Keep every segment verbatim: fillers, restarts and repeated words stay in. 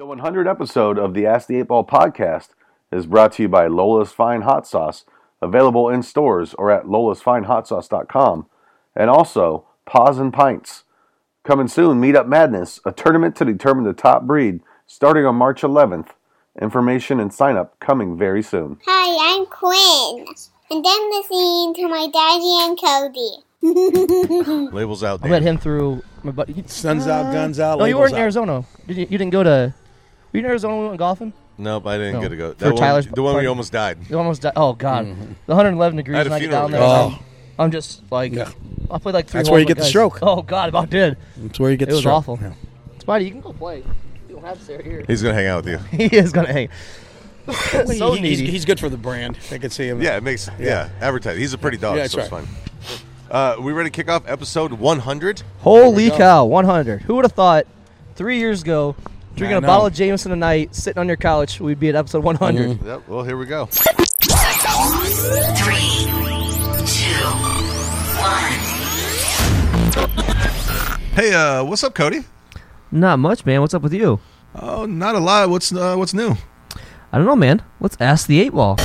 The one hundredth episode of the Ask the eight Ball podcast is brought to you by Lola's Fine Hot Sauce, available in stores or at lolas fine hot sauce dot com, and also Paws and Pints. Coming soon, Meetup Madness, a tournament to determine the top breed, starting on March eleventh. Information and sign up coming very soon. Hi, I'm Quinn, and I'm listening to my daddy and Cody. Labels out I there. met him through my buddy. Suns out, guns out. No, you labels weren't in out. Arizona. Did you, you didn't go to... Were you in Arizona when we went golfing? Nope, I didn't No. get to go. For That one, Tyler's the one where party. you almost died. You almost died. Oh, God. The one hundred eleven degrees I had a when I get funeral down there. there. I'm, Oh. I'm just like... Yeah. I played like three That's where you holes get the with stroke. guys. Oh, God, about did. That's where you get It the was stroke. awful. Yeah. Spidey, you can go play. You don't have to stay here. He's gonna hang out with you. He is going to hang. so He- he's, needy. he's good for the brand. I can see him. Yeah, it makes yeah, Yeah. advertise. He's a pretty dog, Yeah, so that's it's fine. Uh, we ready to kick off episode one hundred? Holy cow, one hundred. Who would have thought three years ago, drinking I a know. bottle of Jameson a night, sitting on your couch, we'd be at episode one hundred. Mm-hmm. Yep. Well, here we go. Three, two, one. Hey, uh, what's up, Cody? Not much, man. What's up with you? Oh, not a lot. What's uh, what's new? I don't know, man. Let's ask the eight ball.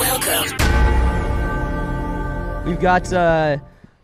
We've got uh,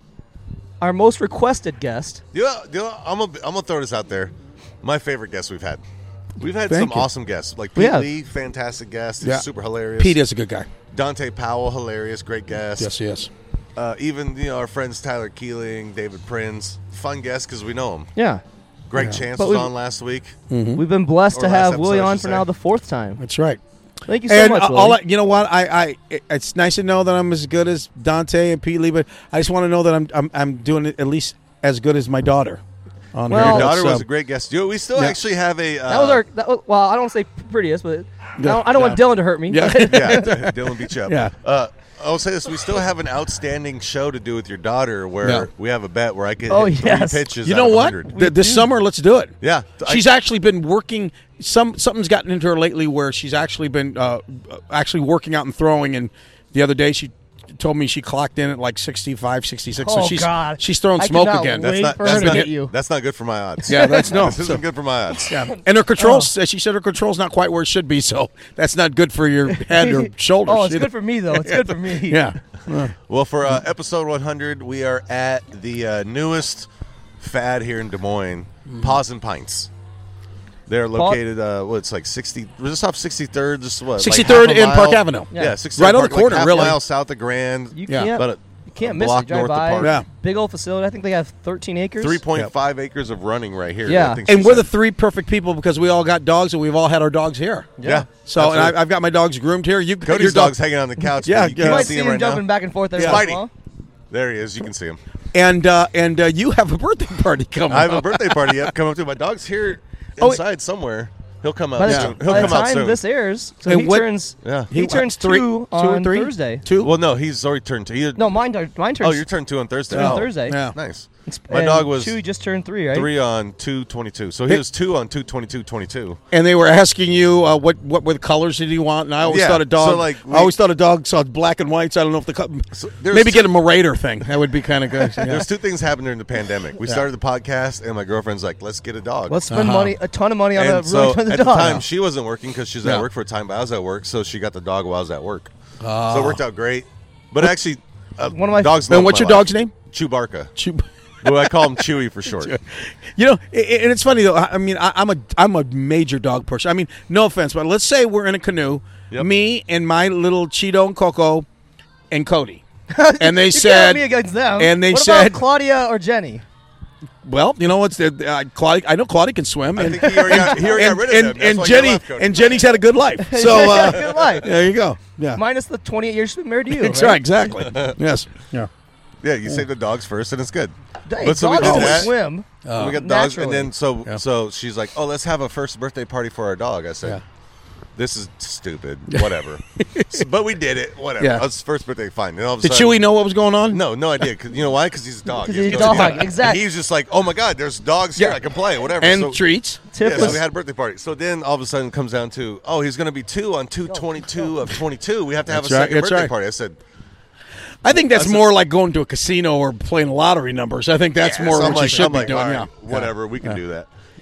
our most requested guest. Yeah, you know, I'm gonna I'm gonna throw this out there. My favorite guest we've had. We've had Thank some you. awesome guests, like Pete Yeah. Lee, fantastic guest. He's Yeah. super hilarious. Pete is a good guy. Dante Powell, hilarious, great guest. Yes, yes. Uh, even you know our friends Tyler Keeling, David Prince, fun guest because we know him. Yeah. Greg Yeah. Chance But was we've- on last week. We've been blessed Or to last have episode, Willie I on should for say. now the fourth time. That's right. Thank you so and much, all Willie. I, you know what? I, I, it's nice to know that I'm as good as Dante and Pete Lee, but I just want to know that I'm, I'm, I'm doing it at least as good as my daughter. On Well- here. Your daughter That's, was uh, a great guest. You, we still Yeah. actually have a. Uh, that was our. That was, well, I don't want to say prettiest, but I Yeah. don't, I don't want Dylan to hurt me. Yeah. yeah, Dylan beat you up. Yeah. Uh, I'll say this: we still have an outstanding show to do with your daughter, where Yeah. we have a bet where I can Oh, hit three yes. pitches. You out know of what? one hundred. Th- this do. summer, let's do it. Yeah, I- She's actually been working. Some something's gotten into her lately where she's actually been uh, actually working out and throwing. And the other day she told me she clocked in at like sixty-five, sixty-six. Oh, so she's God. she's throwing I smoke cannot again. wait. That's not for that's her to not, hit you. That's not good for my odds. Yeah, that's no. this isn't So- good for my odds. Yeah. And her controls, she said her control's not quite where it should be, so that's not good for your head or shoulders. Oh, it's either. good for me though. It's good for me. Yeah. Well, for uh, episode one hundred, we are at the uh, newest fad here in Des Moines, Paws and Pints. They're located, uh, what, it's like sixty, was this off sixty-third? Just what? like sixty-third half a in mile? Park Avenue. Yeah, Yeah. sixty-third Right on the Park, like corner, half really. mile south of Grand. You Yeah. can't. But a, you can't a miss block it. Drive north of by. Park. Yeah. Big old facility. I think they have thirteen acres. three point five acres of running right here. Yeah. I think she And we're the said. three perfect people because we all got dogs and we've all had our dogs here. Yeah. So, and Absolutely. I, I've got my dogs groomed here. You've got your Cody's dog- dog's hanging on the couch. Yeah, but you yeah. You can't might see see him him right jumping now. back and forth every Yeah. once in a Spidey. while. There he is. You can see him. And uh, and uh, you have a birthday party coming I have a up. birthday party up coming up too. My dog's here Oh, inside somewhere. He'll come out By the, soon. He'll by the come out time soon. this airs, so And he what- turns. Yeah. He, He- turns three- two two or on three? Thursday. Two? Well, no, he's already turned two. He, No, mine. tur- Mine turns. oh, you turned two on Thursday. two on Oh, Thursday. Yeah. Nice. It's- My and dog was Chewy just turned three, right? three on two twenty-two. So he was two on two twenty-two twenty-two. And they were asking you uh, what what were the colors did you want? And I always Yeah, thought a dog. so, like, we- I always thought a dog saw black and white. So I don't know if the co- So there's maybe two- get him a Raider thing. That would be kind of good. Yeah. There's two things happened during the pandemic. We started the podcast, and my girlfriend's like, "Let's get a dog." Let's spend Uh-huh. money, a ton of money on a and so really at dog. the time, she wasn't working because she was Yeah. at work for a time, but I was at work, so she got the dog while I was at work. Ah. So it worked out great. But actually, uh, One of my- dogs. And love what's my your life. dog's name? Chewbarca. Chew- Well, I call him Chewy for short. You know, i- i- and it's funny though. I I mean, I, I'm a I'm a major dog person. I mean, no offense, but let's say we're in a canoe, Yep. me and my little Cheeto and Coco, and Cody, and they You can't said, have me against them. and they what said- about Claudia or Jenny? well, you know what's the uh, Claudia? I know Claudia can swim, I and think he already got, he already and, got rid of and, them. That's and why he Jenny left, Cody. and Jenny's had a good life. So uh, Good life. there you go. Yeah, Minus the twenty-eight years she's been married to you. that's right. Exactly. Yes. Yeah. Yeah, you save the dogs first, and it's good. Hey, But so we dogs did always that. swim. we got dogs, naturally. and then so Yeah. so she's like, "Oh, let's have a first birthday party for our dog." I said, Yeah. "This is stupid. Whatever." So- but we did it. Whatever. Yeah. It's first birthday, fine. And all of a Did sudden, Chewy know what was going on? No, no idea. 'Cause you know why? Because he's a dog. 'Cause He has he's no a dog, idea. exactly. And he's just like, "Oh my God, there's dogs here. Yeah. I can play. Whatever." And so, treats. Tip Yeah, so was we had a birthday party. So then all of a sudden it comes down to, oh, he's going to be two on two twenty-two of twenty-two. We have to have That's a right, second that's birthday right. party. I said, I think that's, That's a- more like going to a casino or playing lottery numbers. I think that's yeah. more So I'm what like, you should I'm be like, doing. all Yeah. right, whatever, we can Yeah. do that.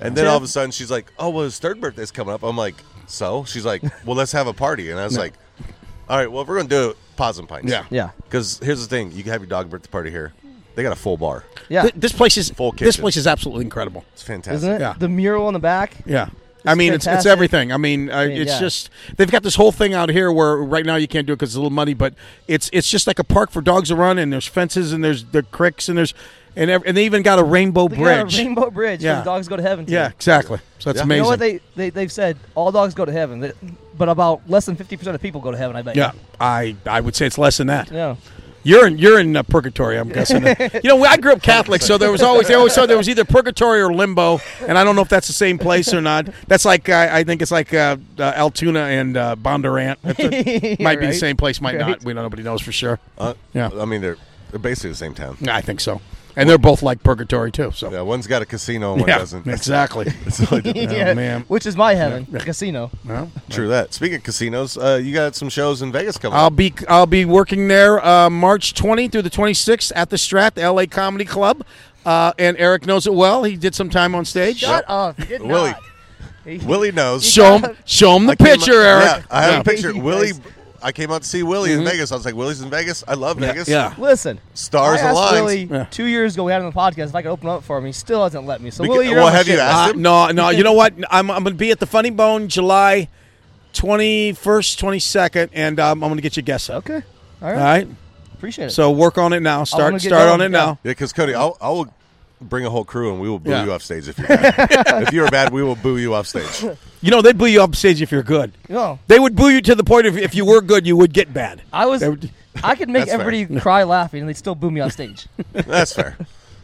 And then all of a sudden she's like, "Oh, well, his third birthday's coming up." I'm like, "So?" She's like, "Well, let's have a party." And I was No. like, "All right, well, if we're gonna do it, Paws and Pints." Yeah. Yeah. Because here's the thing: you can have your dog birthday party here. They got a full bar. Yeah. Th- This place is Full this kitchen. place is absolutely incredible. It's fantastic. Isn't it? Yeah. The mural in the back. Yeah. I mean, it's it's fantastic. everything. I mean, uh, mean, it's yeah. just they've got this whole thing out here where right now you can't do it because it's a little muddy, but it's it's just like a park for dogs to run, and there's fences, and there's the creeks, and there's and ev- and they even got a rainbow They got bridge. a rainbow bridge Yeah. for the dogs go to heaven. To. Yeah, exactly. So that's Yeah. amazing. You know what they, they they've said? All dogs go to heaven, That- but about less than fifty percent of people go to heaven. I bet. yeah, I I would say it's less than that. You. Yeah. You're in you're in uh, purgatory, I'm guessing. You know, I grew up Catholic, so there was always they always said there was either purgatory or limbo, and I don't know if that's the same place or not. That's like uh, I think it's like uh, uh, Altoona and uh, Bondurant. It's a- might be the Right. same place, might Right. not. We don't nobody knows for sure. Uh, Yeah. I mean, they're they're basically the same town. I think so, and they're both like purgatory too. So Yeah, one's got a casino, and one yeah, doesn't. exactly. That's the only difference. Oh, man. Which is my heaven, the casino. Well, True that. Speaking of casinos, uh, you got some shows in Vegas coming I'll up. be I'll be working there uh, March twentieth through the twenty-sixth at the Strat, the L A Comedy Club, uh, and Eric knows it well. He did some time on stage. Shut up! You did Willie. not. He- Willie knows. Show him, show him the I came picture, out- Eric. Yeah, I have Yeah. a picture. You Willie, guys- I came out to see Willie in Vegas. I was like, Willie's in Vegas? I love Vegas. Yeah. Listen, Stars I asked aligns. Willie Yeah. two years ago we had him on the podcast if I could open up for him. He still hasn't let me. So Beca- Willie, you're well, on my have you shit asked list. him? Uh, no, no. You know what? I'm, I'm going to be at the Funny Bone July twenty-first, twenty-second, and um, I'm going to get you guests up. Okay, all All right, right. appreciate it. So work on it now. gonna Start get start going, on it yeah. now. Yeah, because Cody, I'll, I will bring a whole crew and we will boo Yeah. you off stage if you're bad. If you're bad, we will boo you off stage. You know they boo you up stage if you're good. no, They would boo you to the point of if you were good, you would get bad. I was. They would- I could make That's fair. everybody cry laughing, and they'd still boo me on stage. That's fair.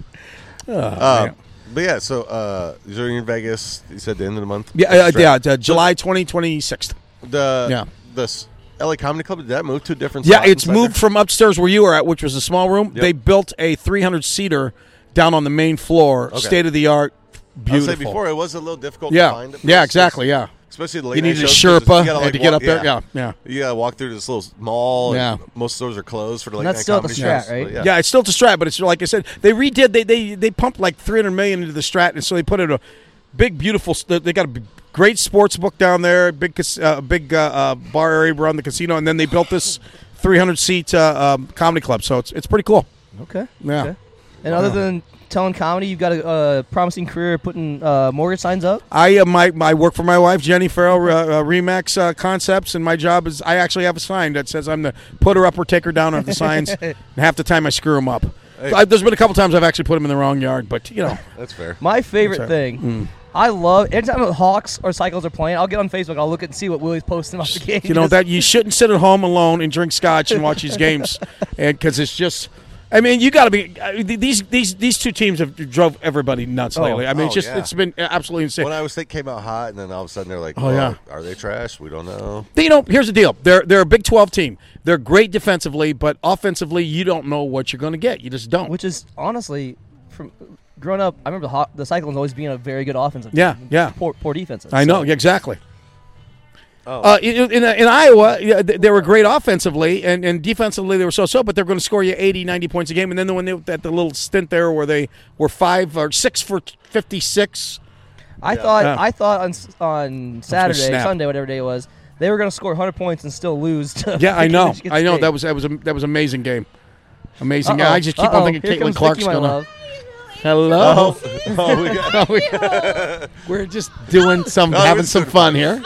Oh, Uh, man. but yeah, so uh, you're in Vegas. You said the end of the month. Yeah, uh, yeah. it's, uh, July twenty twenty-sixth. The Yeah. the s- L A Comedy Club, did that move to a different? Yeah, spot it's inside moved there? from upstairs where you were at, which was a small room. Yep. They built a three hundred seater down on the main floor, Okay. state of the art, I beautiful. was saying before, it was a little difficult yeah, to find. at yeah, first, exactly, yeah. Especially the late You night needed a shows, 'cause Sherpa you gotta, like, to get walk- up there. Yeah, yeah. You gotta walk through this little mall. Yeah. And most stores are closed for the late And that's night still at the comedy Strat, shows, right? but Yeah. Yeah. it's still to Strat, but it's like I said, they redid. They they they pumped like three hundred million into the Strat, and so they put in a big, beautiful. They got a big- great sports book down there, big cas- uh, big uh, uh, bar area around the casino, and then they built this three hundred seat uh, um, comedy club. So it's it's pretty cool. Okay. Yeah. Okay. And other than telling comedy, you've got a uh, promising career putting uh, mortgage signs up. I uh, my I work for my wife Jenny Farrell uh, uh, Remax uh, Concepts, and my job is I actually have a sign that says I'm the putter up or taker down of the signs, and half the time I screw them up. Hey. I, there's been a couple times I've actually put them in the wrong yard, but you know, That's fair. My favorite That's thing, Mm. I love anytime the Hawks or Cycles are playing. I'll get on Facebook. I'll look and see what Willie's posting about the game. you know that you shouldn't sit at home alone and drink scotch and watch these games, and because it's just. I mean, you got to be. Uh, these these these two teams have drove everybody nuts Oh. lately. I mean, it's Oh, just yeah. it's been absolutely insane. When Iowa State came out hot, and then all of a sudden they're like, Oh, "Oh, yeah. are they trash? We don't know." You know, here's the deal. They're they're a Big twelve team. They're great defensively, but offensively, you don't know what you're going to get. You just don't. Which is honestly, from growing up, I remember the, Haw- the Cyclones always being a very good offensive Yeah, team. yeah. Poor, poor defensive. I know So- exactly. Oh, Uh, in, in, in Iowa, yeah, they they were great offensively, and, and defensively they were so-so, but they're going to score you eighty, ninety points a game. And then when they at the little stint there where they were five or six for fifty-six, I thought Yeah. I thought on s- on Saturday, snap. Sunday, whatever day it was, they were going to score one hundred points and still lose. To yeah, I know, Michigan I know State. that was that was a, that was an amazing game, amazing. Uh-oh, I just keep uh-oh. on thinking Here Caitlin comes Clark's Vicky, my going to. love. Hello, oh, oh, we got, we're just doing some, Oh, having it's some so fun here.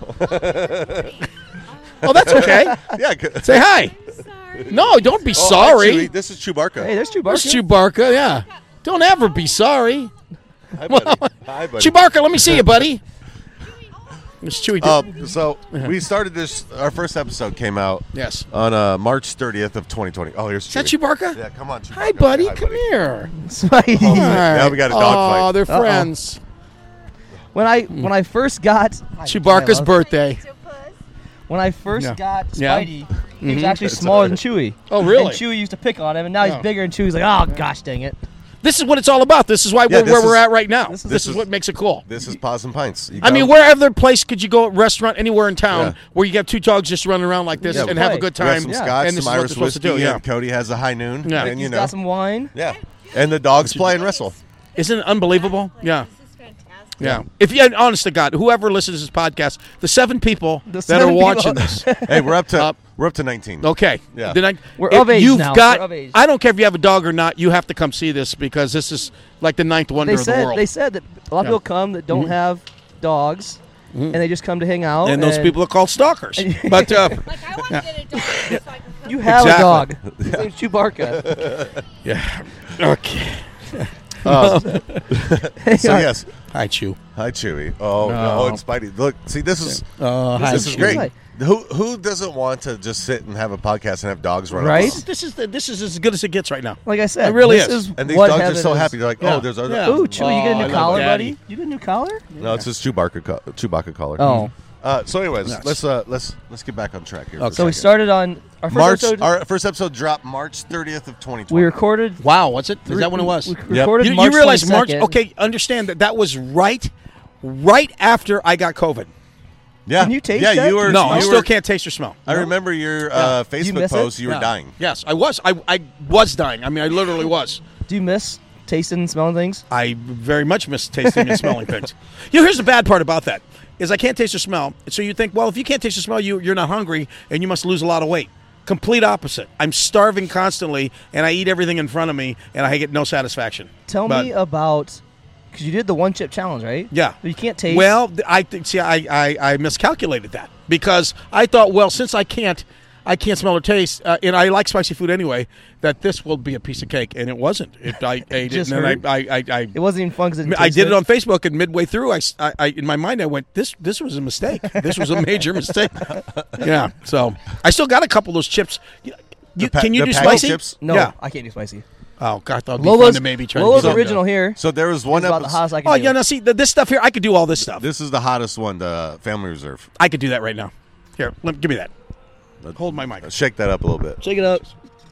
Oh, that's okay. yeah. good. Say hi. No, don't be Oh, hi, sorry. Chewie. This is Chewbacca. Hey, there's There's Chewbacca. Chewbacca, yeah. Don't ever be sorry. Hi, buddy. Hi, buddy. Chewbacca, let me see you, buddy. It's Chewy. Um, so we started this. Our first episode came out yes. on uh, March thirtieth of twenty twenty. Oh, here's Is that Chewie. Chewbacca? Yeah, come on, Chewbacca. Hi, buddy. Hi, Come buddy. here. Oh, now we got a dog Oh, fight. they're Uh-oh. friends. when I when I first got Chewbacca's my love. birthday. When I first Yeah. got Yeah. Spidey, he was Mhm. actually That's smaller all than right. Chewie. Oh, really? And Chewie used to pick on him, and now Oh. he's bigger, and Chewie's like, oh gosh, dang it. This is what it's all about. This is why Yeah, we're this where we're is- at right now. this This, is- is, what makes it cool. This is Paws and Pints. You I mean, go- where other place could you go, restaurant, anywhere in town, Yeah. where you get two dogs just running around like this Yeah, and we have a play. good we have time? some Yeah. scotch, And this some is what Irish they're supposed to whiskey, do, yeah. and Cody has a high noon. Yeah. And you He's know, got some wine. yeah. And the dogs play and wrestle. Isn't it unbelievable? Yeah. Yeah. If you, honest to God, whoever listens to this podcast, the seven people The that seven are watching people. this. Hey, we're up to Uh, we're up to nineteen. Okay. Yeah. Then I, We're if of age you've now. Got, We're of age. I don't care if you have a dog or not. You have to come see this because this is like the ninth wonder They of the said world. they said that a lot of Yeah. people come that don't have dogs, and they just come to hang out. and those people are called stalkers. But uh, Like, I want to get a dog so I can come. you have Exactly. a dog. His name's Chewbacca. yeah. Okay. Uh, Hang so on. yes, Hi, Chew. hi Chewy. Oh No. no, it's Spidey. Look, see, this is Uh, hi, this is Chew. great. Hi. Who who doesn't want to just sit and have a podcast and have dogs run Right? around? This is the, this is as good as it gets right now. Like I said, It really this is. is. And these what dogs are heaven so is. happy. They're like, Yeah. oh, there's other. Yeah. Ooh, Chewy, you get a Oh, I new love collar, Daddy. buddy? You get a new collar? No, it's just Chewbacca co- Chewbacca collar. Oh. Uh, so, anyways, Yes. let's uh, let's let's get back on track here. for a Okay. So we second. started on our first March. episode. Our first episode dropped March thirtieth of twenty twenty. we recorded. Wow, what's it? Is that when it was? We Yep. recorded You, you March realize March? twenty-second. Okay, understand that that was right, right after I got COVID. Yeah. Can you taste Yeah, that? you were. No, you I were, still can't taste or smell. I remember your uh, Did you Facebook miss it? post. You were Yeah. dying. Yes, I was. I, I was dying. I mean, I literally was. Do you miss tasting and smelling things? I very much miss tasting and smelling things. You know, here's the bad part about that is I can't taste or smell. So you think, well, if you can't taste or smell, you you're not hungry and you must lose a lot of weight. Complete opposite. I'm starving constantly, and I eat everything in front of me, and I get no satisfaction. Tell But- me about. Because you did the one chip challenge, right? Yeah. But you can't taste. Well, th- I think see, I, I I miscalculated that because I thought, well, since I can't, I can't smell or taste, uh, and I like spicy food anyway, that this will be a piece of cake, and it wasn't. It, I ate Just it, and hurt? then I I I. I it wasn't even fun because I did it on Facebook, and midway through, I, s- I- I- in my mind, I went, "This, this was a mistake. This was a major mistake." Yeah, so I still got a couple of those chips. You, you- pa- can you the do packet spicy? chips? No, Yeah. I can't do spicy. Oh God, that would be fun Lola's, to maybe try. Lola's to do. original here. So there was one is about the episode. hottest I can Oh do. yeah, now see th- this stuff here, I could do all this stuff. This is the hottest one, the Family Reserve. I could do that right now. Here, let, give me that. Hold my mic. Shake that up a little bit. Shake it up.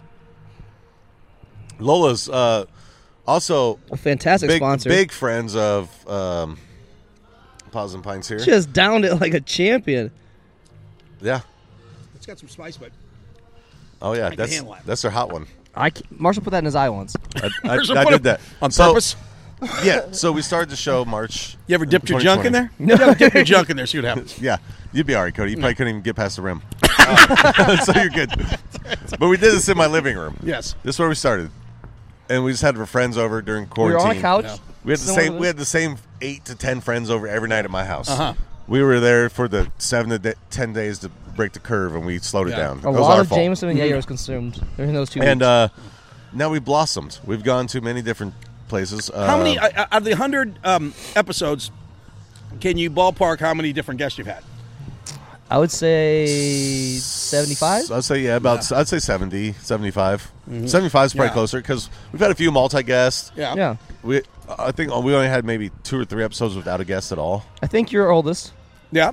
Lola's uh, also A fantastic big, sponsor. big friends of um, Paws and Pints here. She just downed it like a champion. Yeah. It's got some spice, but Oh yeah, can that's handle that. that's their hot one. I can't- Marshall put that in his eye once. I, I, Marshall I put did it that on So- purpose. Yeah. So we started the show March. You ever dipped your junk in there? twenty twenty. You ever dip your junk in there, see what happens. Yeah, you'd be all right, Cody. You probably couldn't even get past the rim. Uh, so you're good. But we did this in my living room. Yes. This is where we started, and we just had our friends over during We were quarantine. on a couch. Yeah. We had the Similar same. to We this. had the same eight to ten friends over every night at my house. Uh-huh. We were there for the seven to de- ten days to break the curve, and we slowed Yeah. it down. A It was lot our of fault. Jameson and Jaeger was consumed during those two And weeks. uh, now we blossomed. We've gone to many different places. Uh, How many uh, out of the hundred um, episodes? Can you ballpark how many different guests you've had? I would say seventy-five. I'd say yeah, about I'd say seventy, seventy-five. seventy-five is probably Yeah. closer because we've had a few multi-guests. Yeah. Yeah. We I think we only had maybe two or three episodes without a guest at all. I think you're oldest. Yeah.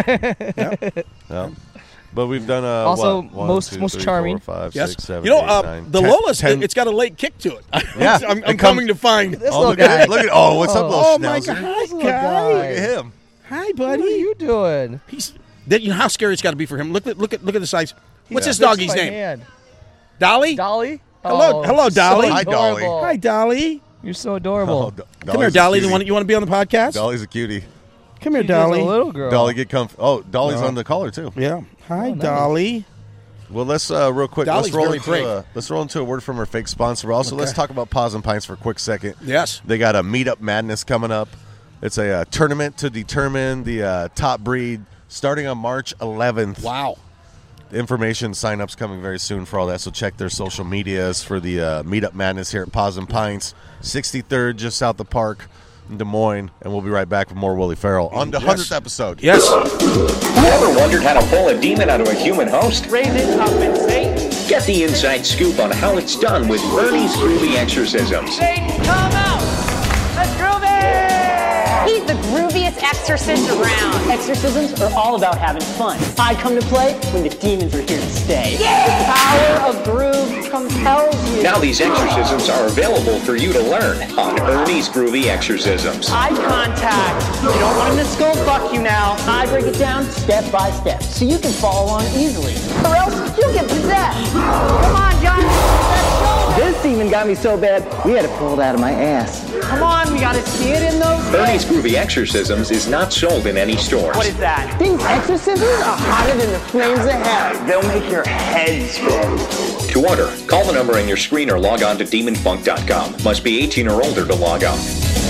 Yeah. But we've done uh, Also, what? One, most- two, most three, charming. four, five, Yes. six, seven, you know, eight, uh, nine, the ten- Lola's, ten- it's got a late kick to it. Yeah. I'm, It I'm comes- coming to find. This Oh, little look at guy. it! Look at oh, what's up, little Oh, my schnauzer? God. This Hi, little guy. guy. Look at him. Hi, What buddy. are you doing? He's. That, you know how scary it's got to be for him. Look at look at look at the size. What's Yeah. this doggy's My name? hand. Dolly. Dolly. Hello- Oh, hello, so Dolly. Hi, Dolly. adorable. Hi, Dolly. You're so adorable. Oh, Do- Come here, Dolly's a Dolly. You cutie. want you want to be on the podcast? Dolly's a cutie. Come here, She's just Dolly. a little girl. Dolly, get comfy. Oh, Dolly's No. on the collar too. Yeah. Hi, Oh, nice. Dolly. Well, let's uh, real quick. Dolly's let's roll very into brave. a, let's roll into a word from our fake sponsor. But also, let's Okay. talk about Paws and Pints for a quick second. Yes. They got a Meetup Madness coming up. It's a uh, tournament to determine the uh, top breed starting on March eleventh. Wow. Information sign-ups coming very soon for all that, so check their social medias for the uh, Meetup Madness here at Paws and Pints, sixty-third just south of Park in Des Moines, and we'll be right back with more Willie Farrell on the Yes. hundredth episode. Yes. Ever wondered how to pull a demon out of a human host? Raise it up and Satan. Get the inside scoop on how it's done with Bernie's Groovy Exorcisms. Satan, come out. Let's groove it. He's the grooviest exorcist around. Exorcisms are all about having fun. I come to play when the demons are here to stay. The power of groove compels you. Now these exorcisms are available for you to learn on Ernie's Groovy Exorcisms. Eye contact. You don't want him to skull fuck you now. I break it down step by step so you can follow along easily. Or else you'll get possessed. Come on, John. Let's go. This Demon got me so bad, we had to pull it out of my ass. Come on, we gotta see it in those Ernie's Groovy Exorcisms is not sold in any stores. What is that? These exorcisms are hotter than the flames of hell. They'll make your head spin. To order, call the number on your screen or log on to demon funk dot com. Must be eighteen or older to log on.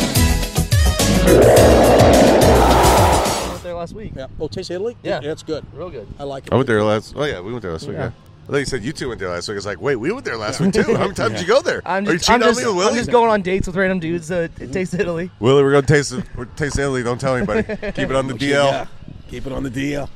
I went there last week. Yeah. Oh, Taste Italy? Yeah. Yeah, it's good. Real good. I like it. I went there last. Oh yeah, we went there last week. Yeah. Yeah. I thought you said you two went there last week. It's like, wait, we went there last week too. How many times did you go there? I'm Are you just, cheating I'm on just, me with Willie? I'm just going on dates with random dudes. Uh, it tastes Italy. Willie, we're gonna taste it. We're taste Italy. Don't tell anybody. Keep it on the D L. Yeah. Keep it on the D L.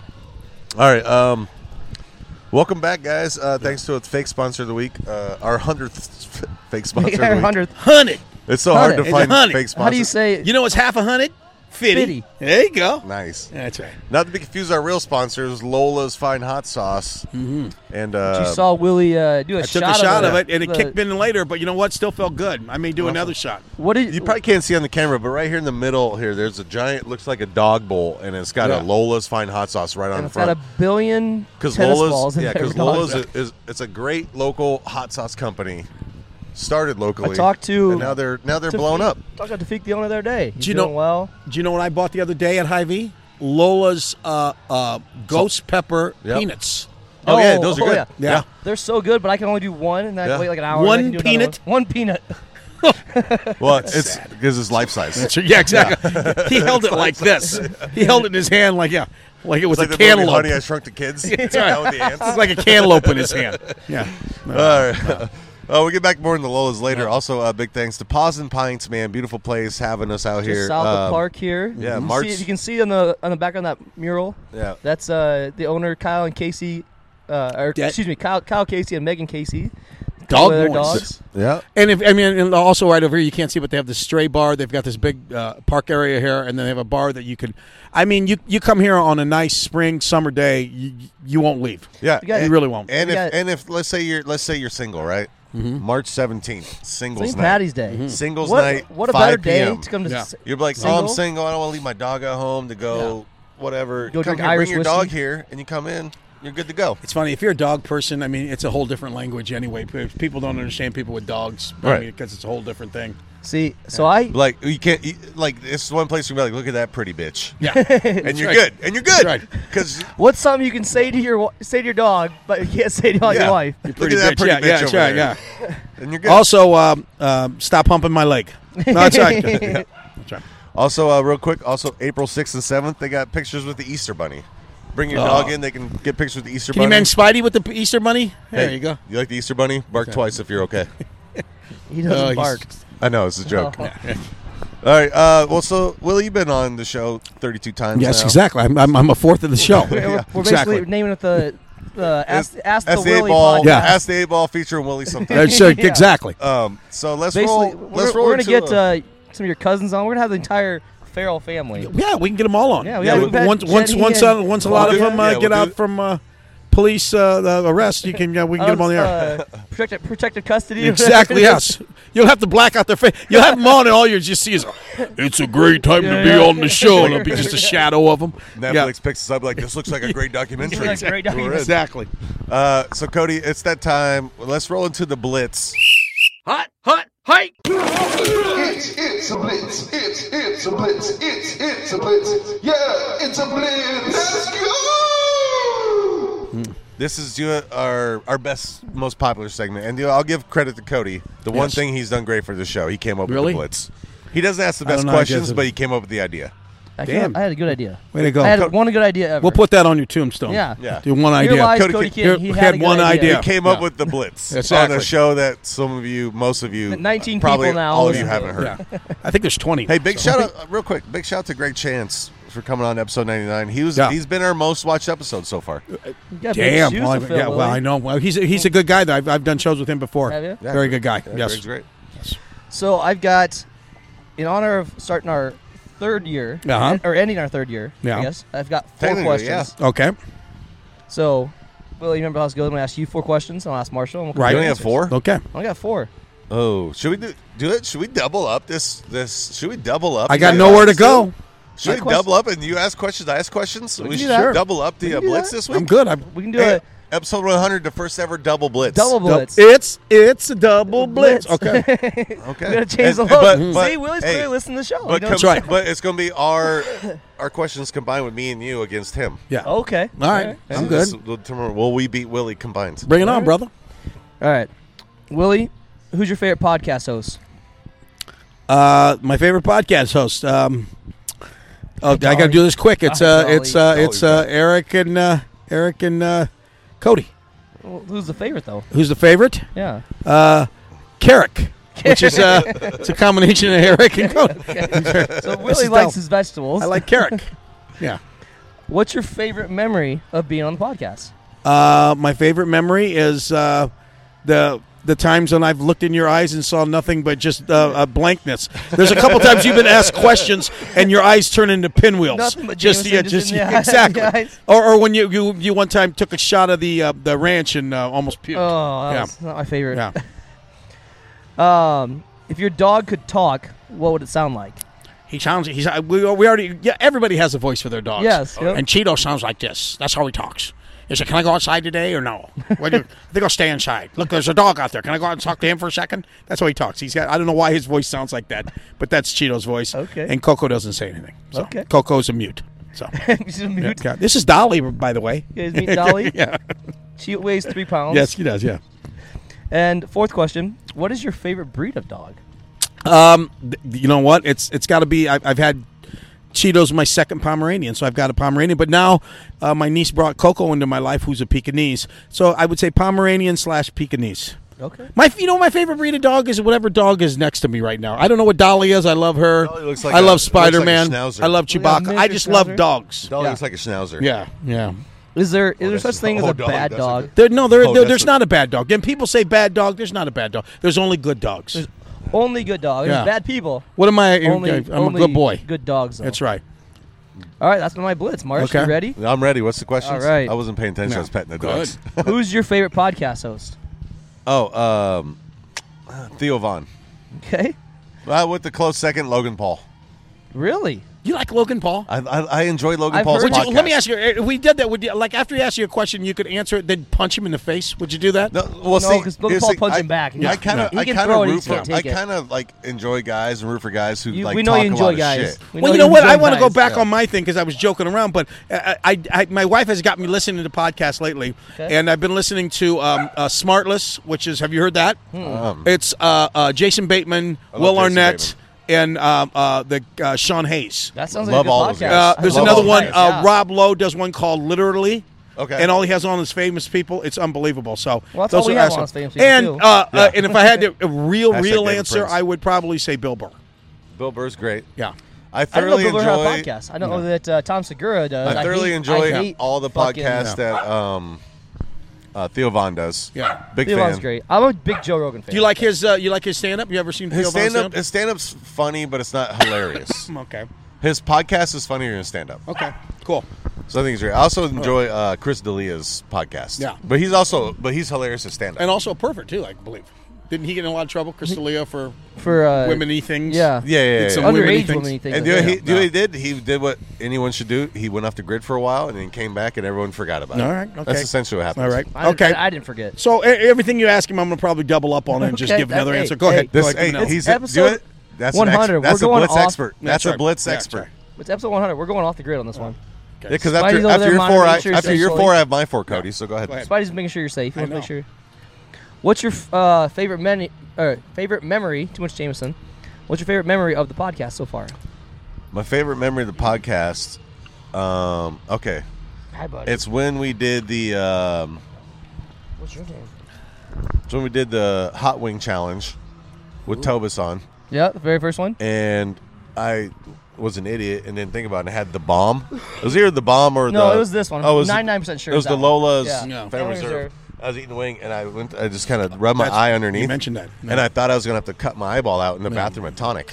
All right. Um, welcome back, guys. Uh, thanks to a fake sponsor of the week, uh, our hundredth fake sponsor of the week. hundredth. Hundred. It's so hard to It's a find hundred. fake sponsors. How do you say? You know what's half a hundred? Fifty. Fifty. There you go. Nice. That's right. Not to be confused, our real sponsors, Lola's Fine Hot Sauce, mm-hmm. and uh, you saw Willie uh, do a I shot, took a shot of of it, and it The- kicked in later, but you know what? Still felt good. I may do another shot. What did you probably can't see on the camera, but right here in the middle here, there's a giant, looks like a dog bowl, and it's got Yeah. a Lola's Fine Hot Sauce right on and the it's got front. a billion Because tennis Lola's, balls in yeah, there. because Lola's is, is it's a great local hot sauce company. Started locally. I talked to and now they're now they're Tafik- blown up. Talked to Tafik the owner the other day. He's Do you doing know? well? Do you know what I bought the other day at Hy-Vee? Lola's uh, uh, ghost pepper Yep. peanuts. Oh, yeah, those are good. Yeah. Yeah. They're so good, but I can only do one, and I Yeah. wait like an hour. One and I can do another peanut? One. One peanut. Well, it's because it's life size. That's- yeah, exactly. He held it like this. He held it in his hand like yeah, like it was It's like a the movie cantaloupe. Honey, I Shrunk the Kids. That's You right. know, with the ants. It's like a cantaloupe in his hand. Yeah. All right. Oh, we'll get back more in the Lolas later. Also, uh, big thanks to Paws and Pints, man. Beautiful place having us out Just here. south of Um, Park here. yeah, You can March- See, you can see on the on the back on that mural. Yeah. That's uh, the owner Kyle and Casey, uh, or That- excuse me, Kyle, Kyle Casey and Megan Casey. Dog with their boys. dogs. Yeah. And if I mean, and also right over here, you can't see, but they have this stray bar. They've got this big uh, park area here, and then they have a bar that you can. I mean, you you come here on a nice spring summer day, you you won't leave. Yeah, You got- You really won't. And You if got- and if let's say you're let's say you're single, right? March seventeenth, singles Saint night. Patty's Day. Mm-hmm. Singles What, night. what a better five day p.m. to come to Yeah. s- You're like, oh, single? I'm single. I don't want to leave my dog at home to go whatever. Go come drink here, Irish bring your whiskey. dog here, and you come in. You're good to go. It's funny if you're a dog person. I mean, it's a whole different language anyway. People don't understand people with dogs, Right. Because it's a whole different thing. See, so I Like you can't you, like it's one place you can be like, look at that pretty bitch, Yeah, and you're right. good, and you're good, Right. Because what's something you can say to your wa- say to your dog, but you can't say to Yeah. your wife. look Pretty at that bitch. pretty yeah, bitch yeah, over that's right, there, yeah. and you're good. Also, um, um, stop humping my leg. No, that's right. That's right. Also, uh, real quick, also April sixth and seventh, they got pictures with the Easter Bunny. Bring your Oh. dog in; they can get pictures with the Easter Can you Bunny. man Spidey with the Easter bunny? There Hey, you go. You like the Easter Bunny? Bark twice if you're okay. He doesn't Oh, he's- bark. I know it's a joke. Oh. All right. Uh, well, so Willie, you've been on the show thirty-two times. Yes, now. exactly. I'm, I'm, I'm a fourth of the show. We're, we're exactly. basically naming it the uh, ask, ask, Ask the the eight Willie ball. podcast. Yeah. Ask the eight ball featuring Willie sometime. That's, uh, Yeah. Exactly. um. So let's Basically, roll. we're, Let's roll we're gonna into get a- uh, some of your cousins on. We're gonna have the entire Farrell family. Yeah, we can get them all on. Yeah, we yeah, had- we- we've had once once Jenny once, and- uh, once a We'll lot of do- them uh, yeah, get we'll out do- from uh, police uh, the arrest, you can yeah, we can get them on the air. Uh, protected, protected custody. Exactly. Yes. You'll have to black out their face. You'll have them on, and all you just see is, "It's a great time Yeah, to be yeah. on the show," and it'll be just a shadow of them. Netflix picks us up like this looks like a great documentary. Looks like a great We're in. documentary. Exactly. Uh, so Cody, it's that time. Let's roll into the blitz. Hot, hot, height. It's, it's a blitz. It's, it's a blitz. It's, it's a blitz. Yeah, it's a blitz. Let's go! This is you, our our best, most popular segment, and you know, I'll give credit to Cody. The one Yes. thing he's done great for the show, he came up Really? with the blitz. He doesn't ask the I best don't know, I questions, guess it- but he came up with the idea. I, Damn. I had a good idea. Way to go. I had Co- one good idea ever. We'll put that on your tombstone. Yeah. Yeah. Do one Here idea. lies Cody Cody, Kid- Kid. here- He we had, had a good one idea. He came Yeah. up with the blitz Exactly. on a show that some of you, most of you, nineteen probably people now all of you listen to haven't it. heard. Yeah. I think there's twenty. Hey, big So- shout out, uh, real quick, big shout out to Greg Chance for coming on episode ninety-nine. He was, Yeah. he's been our most watched episode so far. You got big Damn. shoes Well, to I, fill, yeah, well, Willie. I know. Well, he's a, he's a good guy. Though. I've, I've done shows with him before. Have you? Yeah, Very Greg- good guy. yeah, yes. Greg's great. So I've got, in honor of starting our third year, Uh-huh. or ending our third year, Yeah. I guess, I've got four Technically, questions. Okay. So, Will, you remember how it's going? I'm going to ask you four questions, and I'll ask Marshall. And we'll Right. You compare only have answers. four? Okay. I only got four. Oh, should we do, do it? Should we double up this? This should we double up? I got You nowhere to guys go. do? Should My we double up and you ask questions, I ask questions? We, can do should that. double up the We uh, can do blitz that. this week. I'm good. I'm, We can do Hey, a Episode one hundred, the first ever double blitz. Double blitz. It's it's a double blitz. Okay. Okay. We're gonna change the And- look. but- but- See, Willie's hey, clearly listening to the show. But, He knows- com- but it's going to be our our questions combined with me and you against him. Yeah. Okay. All right. I'm So good. this will determine, will we beat Willie combined? Bring it on, brother. All right. Willie, who's your favorite podcast host? Uh, my favorite podcast host. Um, oh, I got to do this quick. It's uh, Dolly. it's uh, Dolly, it's uh, Eric and uh, Eric and uh, Cody. Well, who's the favorite, though? Who's the favorite? Yeah. Uh, Carrick, which is uh, it's a combination of Eric and Cody. So This Willie is likes Del- his vegetables. I like Carrick. Yeah. What's your favorite memory of being on the podcast? Uh, my favorite memory is uh, the the times when I've looked in your eyes and saw nothing but just uh, a blankness. There's a couple times you've been asked questions and your eyes turn into pinwheels. Nothing but just Jameson yeah, just just in the eye- exactly. the eyes. Or, or when you, you you one time took a shot of the uh, the ranch and uh, almost puked. Oh, that yeah. was not my favorite. Yeah. Um, if your dog could talk, what would it sound like? He sounds. He's. uh, We, we already. Yeah. Everybody has a voice for their dogs. Yes, yep. And Cheeto sounds like this. That's how he talks. He said, "Can I go outside today or no? What do you, I think I'll stay inside. Look, there's a dog out there. Can I go out and talk to him for a second?" That's how he talks. He's got. I don't know why his voice sounds like that, but that's Cheeto's voice. Okay. And Coco doesn't say anything. So Okay. Coco's a mute. So She's a mute. Yeah. This is Dolly, by the way. You guys meet Dolly? Yeah. She weighs three pounds. Yes, he does. Yeah. And fourth question: what is your favorite breed of dog? Um, th- you know what? It's it's got to be. I've, I've had Cheeto's my second Pomeranian, so I've got a Pomeranian. But now uh, my niece brought Coco into my life, who's a Pekingese. So I would say Pomeranian slash Pekingese. Okay. My, you know, what my favorite breed of dog is whatever dog is next to me right now. I don't know what Dolly is. I love her. Dolly looks like I a- love looks like a Spider Man. schnauzer. I love Yeah, Chewbacca. miniature I just love schnauzer. dogs. Dolly Yeah. looks like a schnauzer. Yeah, yeah. Is there is there that's such a- thing as oh, a Dolly, bad that's a dog? good- There, no, there, Oh, there- that's there's a- not a bad dog. And people say bad dog. There's not a bad dog. There's only good dogs. There's only good dogs. There's Yeah. bad people. What am I? Only, I'm only a good boy. Good dogs. Though. That's right. All right, that's my blitz. Marsh, Okay. you ready? I'm ready. What's the question? All right. I wasn't paying attention. I was petting the Good. dogs. Who's your favorite podcast host? Oh, um, Theo Vaughn. Okay. Uh, with the close second, Logan Paul. Really? You like Logan Paul? I I, I enjoy Logan I've Paul's heard- Would podcast. you, let me ask you: if we did that, would you like after he asked you a question, you could answer it, then punch him in the face? Would you do that? No, well, No, see, 'cause Logan here's Paul the- punched I- him back. I Yeah. kind of, He I can kind throw of it, he root just for, can't I take it. kind of like enjoy guys and root for guys who You- like we know talk you a enjoy lot of guys. shit. We Well, know you know what? enjoy I want to go guys. back Yeah. on my thing because I was joking around, but I, I, I, my wife has got me listening to podcasts lately, Okay. and I've been listening to um, uh, Smartless, which is have you heard that? Um, It's uh, uh, Jason Bateman, I love Will Jason Arnett, Bateman. and um, uh, the uh, Sean Hayes. That sounds Love like a all good those podcast. guys. Uh, there's love another all one. those Uh, guys. Rob Lowe does one called Literally. Okay. And all he has on is famous people. It's unbelievable. So Well, that's those all we are have awesome. on is famous people, And too. uh, uh, and if I had to, a real, Hashtag real David answer, Prince. I would probably say Bill Burr. Bill Burr's great. Yeah. I I don't know thoroughly if Bill Burr enjoy. had a podcast. I don't know that uh, Tom Segura does. I thoroughly hate, enjoy I hate all the fucking- podcasts that um, uh, Theo Vaughn does. Yeah. Big Theo fan. Vaughn's great. I'm a big Joe Rogan fan. Do you like his? Uh, you like his stand up? You ever seen His Theo Von stand up, stand-up? his stand up's funny, but it's not hilarious. Okay. His podcast is funnier than stand up. Okay. Cool. So I think it's great. I also enjoy uh, Chris D'Elia's podcast. Yeah. but he's also but he's hilarious at stand up. And also a pervert too, I believe. Didn't he get in a lot of trouble, Chris D'Elia, for for uh, women-y things? Yeah. Yeah, yeah, Did yeah, some yeah. women-y Underage things. women-y things. And do you, Yeah. he, do No. he did? He did what anyone should do. He went off the grid for a while and then came back, and everyone forgot about it. All right, okay. That's essentially what happened. All right. I didn't, Okay. I didn't forget. So e- everything you ask him, I'm gonna probably double up on it and just Okay, give another that- answer. hey, Go hey. ahead. This, Go ahead, hey, Vanilla. he's Episode do it. That's one an ex- hundred. That's We're a going blitz off- expert. That's, That's a right. blitz Yeah, expert. that's It's episode one hundred. We're going off the grid on this one. Yeah, because Spidey's after over after there your four, I, monitoring sure after you're your safe. four, I have my four, Cody. So go ahead. Go ahead. Spidey's making sure you're safe. You I want to make know. sure. What's your uh, favorite many, uh, favorite memory? Too much Jameson. What's your favorite memory of the podcast so far? My favorite memory of the podcast. Um, okay, Hi, buddy. it's when we did the. Um, What's your name? it's when we did the hot wing challenge with Tobis on, Yeah, the very first one. and I was an idiot and didn't think about it. And I had the bomb. It was either the bomb or No, the. it was this one. Oh, it was ninety-nine percent sure. It was that the one. Lola's Yeah. Family Family Reserve. Reserve. I was eating the wing, and I went. I just kind of rubbed my That's- eye underneath. you mentioned that. and I thought I was going to have to cut my eyeball out in the bathroom at Tonic.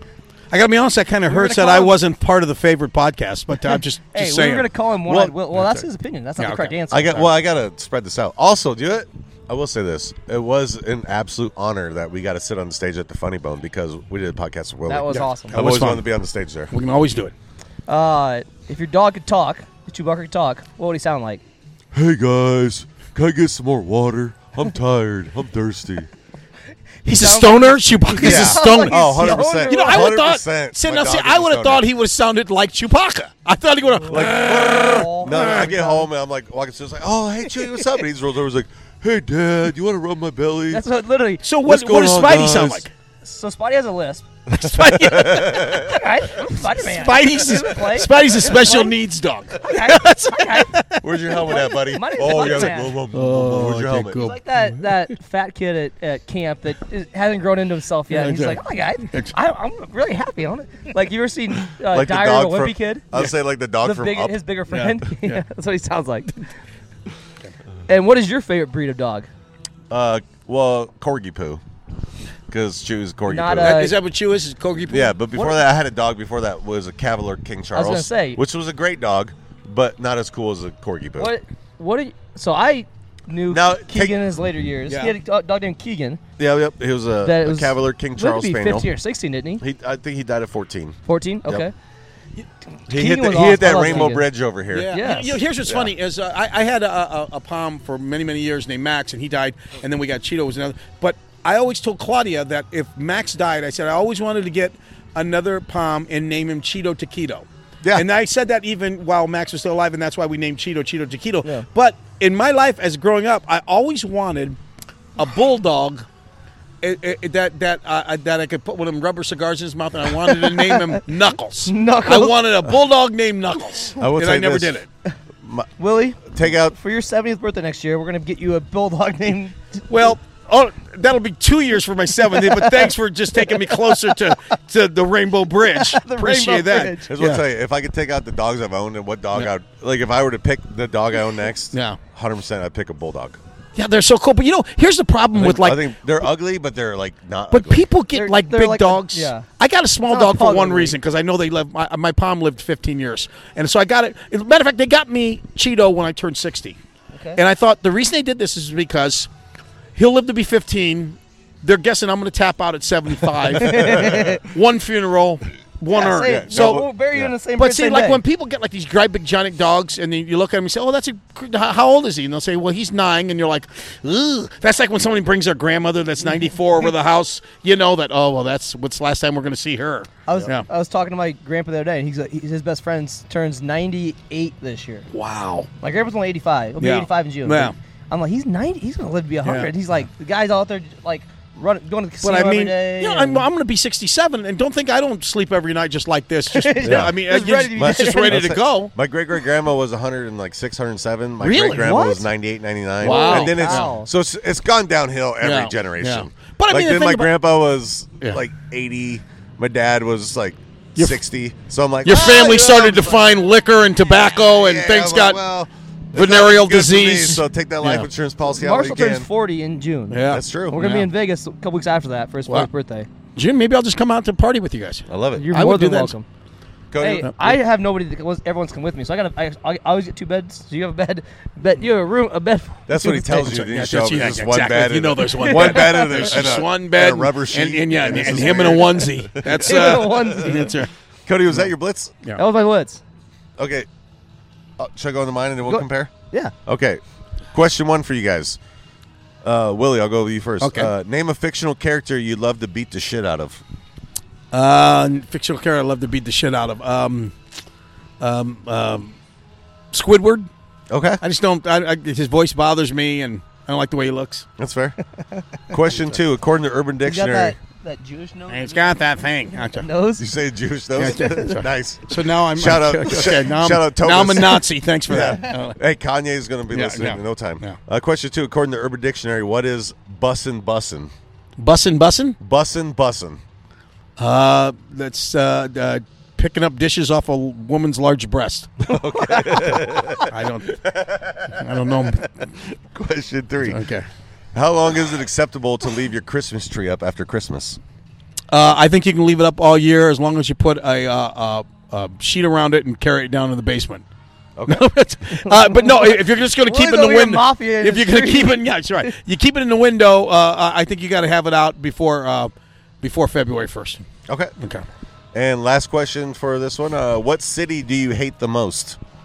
I gotta be honest. That kind of We were hurts gonna that call I him- wasn't part of the favorite podcast, but I'm just, Hey, just we saying. were gonna call him one. Well- Well, well, that's his opinion. That's not Yeah, the correct okay. answer. I got. Well, I got to spread this out. Also, do it. I will say this: it was an absolute honor that we got to sit on the stage at the Funny Bone because we did a podcast with Willie. That was Yeah. awesome. I've was always fun. wanted to be on the stage there. we can always do it. Uh, if your dog could talk, if Chewbacca could talk, what would he sound like? Hey guys, Can I get some more water? I'm tired. I'm thirsty. He's a stoner. Chewbacca's Yeah. a stoner. Oh, one hundred percent. You know, I would have thought. one hundred percent See, my now, see, dog I is a would have stoner. thought he would have sounded like Chewbacca. I thought he would have. Like, no, no, I get home and I'm like, walking upstairs, like, oh, hey, Chewie, what's up? And he rolls over, he's like, hey, Dad, you want to rub my belly? That's what literally. So what? What's What does going on, Spidey sound guys? like? So Spidey has a lisp. Spidey, Okay, I'm Spider-Man. Spidey's, Play. Spidey's a special needs dog. Okay. Okay. Where's your helmet at, buddy? My name's Oh, yeah. Spider-Man. Like, whoa, whoa, whoa, where's your okay, helmet? cool. He's like that, that fat kid at, at camp that is, hasn't grown into himself yet. Yeah, and he's like, oh my god, I, I'm really happy on it. Like you ever seen uh, Like the Diary dog of a Wimpy from- Kid? I would say like the dog The from big, Up. his bigger friend. Yeah. Yeah, that's what he sounds like. And what is your favorite breed of dog? Uh, well, Corgi Poo. Because Chewie's Corgi Not Poo. a- That- Is that what Chew is? Is Corgi Poo? Yeah, but before What- that, I had a dog before that was a Cavalier King Charles. gonna say. Which was a great dog, but not as cool as a Corgi Poo. What? What? Are you, so I knew Now, Keegan take- in his later years. Yeah. He had a dog dog named Keegan. Yeah, yep. He was a, That a was Cavalier King lived Charles to be Spaniel. fifteen or sixteen, didn't he? He, I think he died at fourteen. fourteen. Yep. Okay. He Keegan hit, the, was he hit awesome. I that love rainbow Keegan. bridge over here. Yeah. Yes. You know, here's what's Yeah. funny is uh, I, I had a, a, a Pom for many, many years named Max, and he died, and then we got Cheeto was another. But I always told Claudia that if Max died, I said I always wanted to get another Pom and name him Cheeto Taquito. Yeah. And I said that even while Max was still alive, and that's why we named Cheeto Cheeto Taquito. Yeah. But in my life as growing up, I always wanted a bulldog eh, eh, that that uh, that I could put one of them rubber cigars in his mouth, and I wanted to name him Knuckles. Knuckles. I wanted a bulldog named Knuckles, I will and say I never this. did it. Willie, Take out. for your seventieth birthday next year, we're gonna get you a bulldog named. Well, oh, that'll be two years for my seventieth. But thanks for just taking me closer to, to the Rainbow Bridge. The Appreciate Rainbow that. Bridge. Here's what I'll Yeah. tell you. If I could take out the dogs I've owned and what dog Yeah. I'd like, if I were to pick the dog I own next, Yeah. one hundred percent I'd pick a bulldog. Yeah, they're so cool. But you know, here's the problem I with think, like. I think they're ugly, but they're like not. But ugly. people get They're- like they're big like a- dogs. yeah. I got a small It's not dog for pug one ugly. reason because I know they live. My, my Pom lived fifteen years, and so I got it. As a matter of fact, they got me Cheeto when I turned sixty, Okay. and I thought the reason they did this is because he'll live to be fifteen. They're guessing I'm going to tap out at seventy-five. One funeral, one Yeah, urn. same. So we'll bury you in the same. But place, see, same like day. when people get like these great big giant dogs, and then you look at them and say, "Oh, that's a how how old is he?" And they'll say, "Well, he's nine," and you're like, "Ugh." That's like when somebody brings their grandmother that's ninety-four over the house. You know that. Oh, well, that's what's the last time we're going to see her. I was Yeah. I was talking to my grandpa the other day, and he's, he's his best friend turns ninety-eight this year. Wow. My grandpa's only eighty-five. He'll be Yeah. eighty-five in June. Yeah. I'm like, he's ninety. He's gonna live to be one hundred. Yeah. He's like, the guy's out there like running, going to the casino But I mean, every day. you know, and- I'm, I'm going to be sixty-seven, and don't think I don't sleep every night just like this. Just, Yeah. I mean, Just it's ready to be it's just dead. ready to go. My great great grandma was one hundred and like six hundred seven. My Really? great grandma What? was ninety-eight, ninety-nine. Wow. And then it's Wow. so it's, it's gone downhill every Yeah. generation. Yeah. But I like mean, the then thing my about- grandpa was Yeah. like eighty. My dad was like Your- sixty. So I'm like, Your "Ah, family you know, started I'm to just find licker and tobacco, and yeah, things I'm got like, well, it's not venereal good for me, disease. so take that life Yeah. insurance policy out when Marshall you turns can. forty in June. Yeah. That's true. We're gonna be Yeah. in Vegas a couple weeks after that for his Wow. fortieth birthday. Jim, maybe I'll just come out to party with you guys. I love it. You're I more would do than that. welcome. Cody, Hey, I have nobody that was, everyone's come with me, so I got. I, I always get two beds. So you have a bed, bed. You have a room, a bed. that's what he tells you. Yeah, Didn't that's- show up. yeah, There's just exactly. one bed. You and know a- there's one one bed. bed and a, There's and just a- one bed and a rubber sheet. and, and yeah, and, this and is him in a weird. onesie. That's Him in uh, a onesie. that's right. Cody, was that your blitz? Yeah. That was my blitz. Okay. Uh, should I go into mine and then we'll Go- compare? Yeah. Okay. Question one for you guys. Uh, Willie, I'll go with you first. Okay. Uh, name a fictional character you'd love to beat the shit out of. Uh, fictional character I love to beat the shit out of. Um, um, um, Squidward. Okay. I just don't. I, I, his voice bothers me, and I don't like the way he looks. That's fair. Question two. According to Urban You got Dictionary. that, that Jewish nose. He's got that thing. Okay. nose. You say Jewish nose? Yeah, that's right. Nice. So now I'm Shout out- Okay, now I'm, shout out now I'm a Thomas. Nazi. Thanks for Yeah. that. Uh, Hey, Kanye's going to be Yeah, listening yeah. in no time. Yeah. Uh, question two. According to Urban Dictionary, what is bussin' bussin'? bussin' bussin'. Bussin' bussin'. Uh, that's uh, uh, picking up dishes off a woman's large breast. Okay. I don't. I don't know. Question three. Okay. How long is it acceptable to leave your Christmas tree up after Christmas? Uh, I think you can leave it up all year as long as you put a, uh, a, a sheet around it and carry it down to the basement. Okay. uh, but no, if you're just going to keep it in Willie's the over here window, mafia in if the you're going to street. keep it, yeah, that's right. You keep it in the window. Uh, I think you got to have it out before uh, before February first. Okay. Okay. And last question for this one. Uh, what city do you hate the most?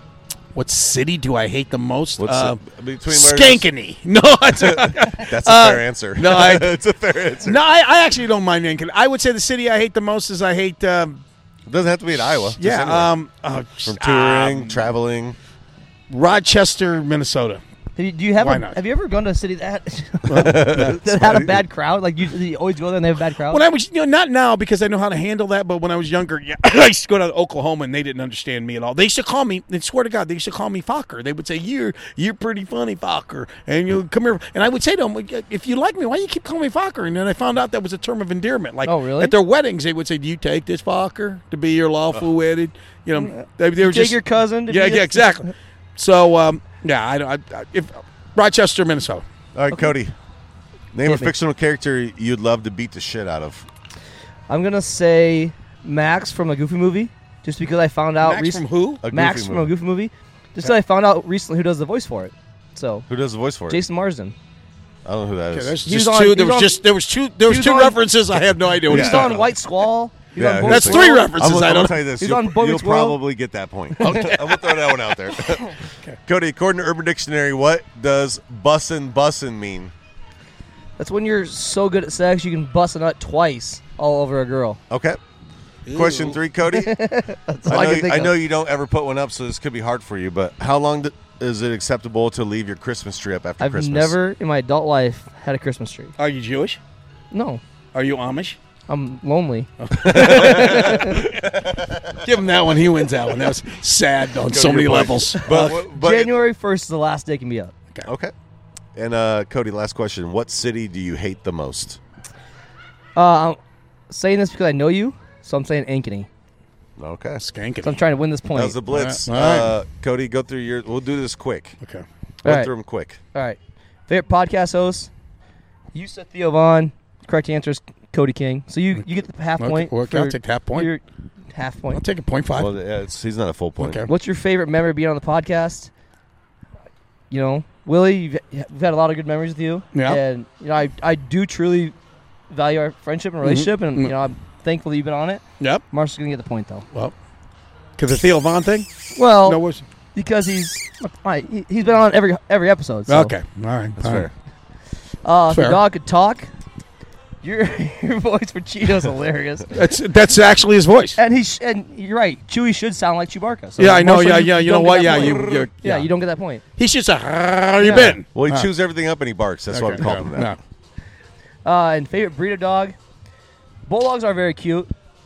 What city do I hate the most? What's uh, the- between where Skankany. No, it's a, That's a uh, fair answer. No, I, it's a fair answer. No, I, I actually don't mind Skankany. I would say the city I hate the most is I hate. Um, It doesn't have to be in Iowa. Just yeah, anywhere. um, uh, from touring, um, traveling. Rochester, Minnesota. Have you, do you have Why a, not? Have you ever gone to a city that that had a bad crowd? Like you, you always go there and they have a bad crowd. When I was, you know, not now because I know how to handle that, but when I was younger, yeah, I used to go to Oklahoma and they didn't understand me at all. They used to call me, and swear to God, they used to call me Fokker. They would say, "You're, you're pretty funny, Fokker," and you come here. And I would say to them, "If you like me, why do you keep calling me Fokker?" And then I found out that was a term of endearment. Like, oh, really? At their weddings, they would say, "Do you take this Fokker to be your lawful wedded?" You know, they, they were You take just your cousin to yeah, be yeah, a- exactly. So, um, yeah, I, I, I if Rochester, Minnesota. All right, Cody. Name Hit a me. fictional character you'd love to beat the shit out of. I'm gonna say Max from a Goofy movie, just because I found out. Max rec- from who? A Max Goofy from movie. a Goofy movie. Just because I found out recently who does the voice for it. So Who does the voice for it? Jason Marsden. I don't know who that Okay, is. there's He was just on- two. he There was was on- just there was two. There was, he was two on- references. I have no idea what He he's was talking on White Squall. He was Yeah, on who- Boy That's Squall. three references. I'm gonna, I I'm don't gonna tell you this. He's You'll, on Boy you'll Meets World. probably get that point. Okay. I'm gonna throw that one out there. Cody, according to Urban Dictionary, what does bussin' bussin' mean? That's when you're so good at sex you can bust a nut twice all over a girl. Okay. Question three, Cody. That's all I, I know, can think I of. know you don't ever put one up, so this could be hard for you. But how long th- is it acceptable to leave your Christmas tree up after I've Christmas? never in my adult life had a Christmas tree. Are you Jewish? No, Are you Amish? I'm lonely. Give him that one. He wins that one. That was sad on so Cody, many your point. levels. But, but January first is the last day it can be up. okay. And uh, Cody, last question: what city do you hate the most? Uh, I'm saying this because I know you, so I'm saying Ankeny. Okay. Skanking. So I'm trying to win this point. That was the blitz. All right. All right. Uh, Cody, go through your. We'll do this quick. Okay. Run All right. through them quick. All right. Favorite podcast host? You said Theo Vaughn. Correct answer is Cody King. So you, you get the half Okay, point. well, I'll for take half point. your half point. I'll take a point five. Well, yeah, it's, he's not a full point. Okay. What's your favorite memory being on the podcast? You know, Willie, you've, we've had a lot of good memories with you. Yeah. And, you know, I, I do truly value our friendship and relationship, and, you know, I'm thankful that you've been on it. Yep. Marshall's going to get the point, though. Well, because the Theo Vaughn thing? Well, No, was because he's I, he- he's been on every every episode. So. okay. All right. That's all fair. right. Uh, if the Fair. dog could talk, your your voice for Cheeto's hilarious. That's that's actually his voice. And he sh- and you're right. Chewie should sound like Chewbacca. So Yeah, I know, Marshall, yeah, yeah, you don't know get what, that yeah, point. you- you're- yeah, yeah. you don't get that point. He should say, "How you Yeah. been?" Well, he Ah. chews everything up and he barks. That's why we Okay, called no, him that. no. Uh, and favorite breed of dog, bulldogs are very cute.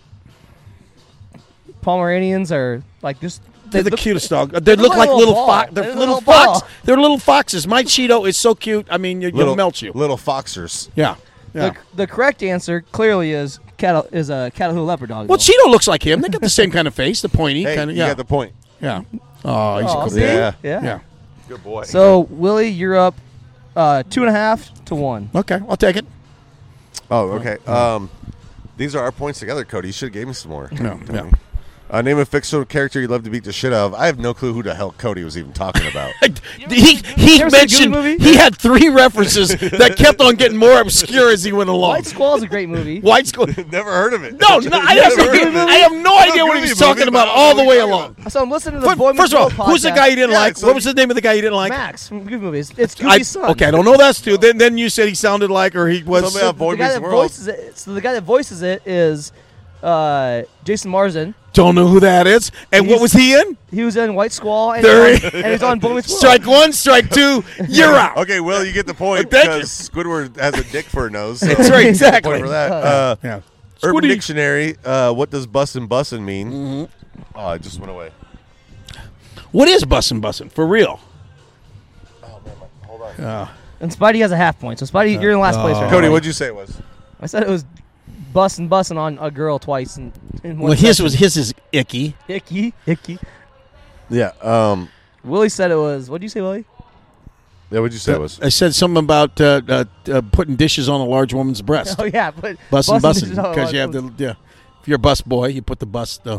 Pomeranians are like just They're the look- cutest dog. They look like like a little little fox. ball. They're They're a little little fox. ball. They're little foxes. My Cheeto is so cute. I mean, you, Little, you'll melt you. Little foxers. Yeah. Yeah. The, the correct answer clearly is cattle is a Catahoula leopard dog. Well, though. Cheeto looks like him. They got the same kind of face, the pointy Hey, kind of. you Yeah. got the point. yeah. Oh, he's Aw, a good see? boy. Yeah. yeah. Yeah. Good boy. So Willie, you're up uh, two and a half to one. Okay, I'll take it. Oh, okay. Um, these are our points together, Cody. You should have gave me some more. No, yeah. Uh, name a fictional character you'd love to beat the shit out of. I have no clue who the hell Cody was even talking about. He he ever seen a mentioned Goofy movie? he had three references that kept on getting more obscure as he went along. White Squall is a great movie. White Squall. Never heard of it. No, no, I have, Never heard of it. I have no idea what he was Goofy talking movie, about but I all don't the know way what you're along. So I'm listening to the First, Boy first of all, Meets World who's the podcast. guy you didn't Yeah, like? so What was the name of the guy you didn't like? Max from Goofy movies. It's I, Goofy's son. okay, I don't know that's too. Then then you said he sounded like, or he was. Somebody on Boy the guy Meets that World. voices it. So the guy that voices it is uh, Jason Marsden. Don't know who that is. And what He's- was he in? He was in White Squall and, There he's he- on, and he's on Boy Meets World. Strike one, strike two, you're out. Okay, well, you get the point Thank you. because Squidward has a dick for a nose. So That's right, you get the exactly. point for that. Uh, Yeah. Urban Squiddy. Dictionary. Uh, what does bussin' bussin' mean? Mm-hmm. Oh, it just went away. What is bussin' bussin' for real? Oh man, hold on. Uh, And Spidey has a half point. So Spidey, you're in last place right Cody, now. what'd you say it was? I said it was busting, busting on a girl twice. In, in one well, his session. was his is icky. icky, icky. Yeah. Um. Willie said it was. What did you say, Willie? Yeah. What'd you say it was? I said something about uh, uh, uh, putting dishes on a large woman's breast. Oh yeah, but Bussin' bussin' is all because you I have was- the yeah. If you're a bus boy, you put the bus down.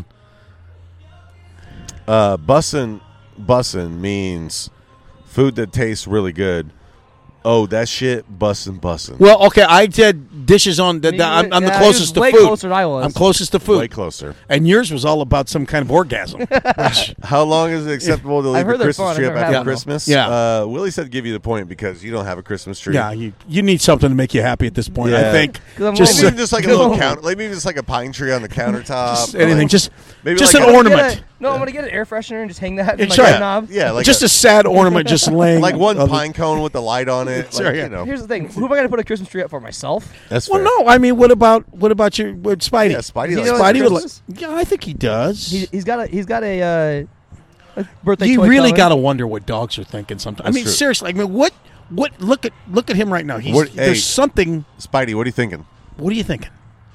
Uh, bussin' bussin' means food that tastes really good. Oh, that shit bussin' bussin'. Well, okay, I did dishes on. The, I mean, I'm, I'm the yeah, closest he was to way food. closer than I was. I'm closest to food. Way closer. And yours was all about some kind of orgasm. Which, How long is it acceptable to leave I've heard a they're Christmas fun. tree I've up never after had one. Christmas? Yeah. Uh, Willie said give you the point because you don't have a Christmas tree. yeah, you, you need something to make you happy at this point. I Yeah. think 'Cause I'm just, Maybe lonely. uh, just like a little count, like maybe just like a pine tree on the countertop. just or anything, like- just maybe just like an a- ornament. Get a- no, I'm gonna get an air freshener and just hang that in It's my right. doorknob. Yeah, like just a, a sad ornament, just laying like one on the- pine cone with the light on it. Sure, like, yeah. you know, Here's the thing: who am I gonna put a Christmas tree up for? Myself? that's Well, fair. no, I mean, what about what about your with Spidey? Yeah, Spidey He likes knows Spidey would like. Christmas? Yeah, I think he does. He, he's got a he's got a, uh, a birthday. you toy really coming. got to wonder what dogs are thinking sometimes. I That's mean, true. seriously. I mean, what what? Look at look at him right now. He's What- there's hey. something. Spidey, what are you thinking? What are you thinking?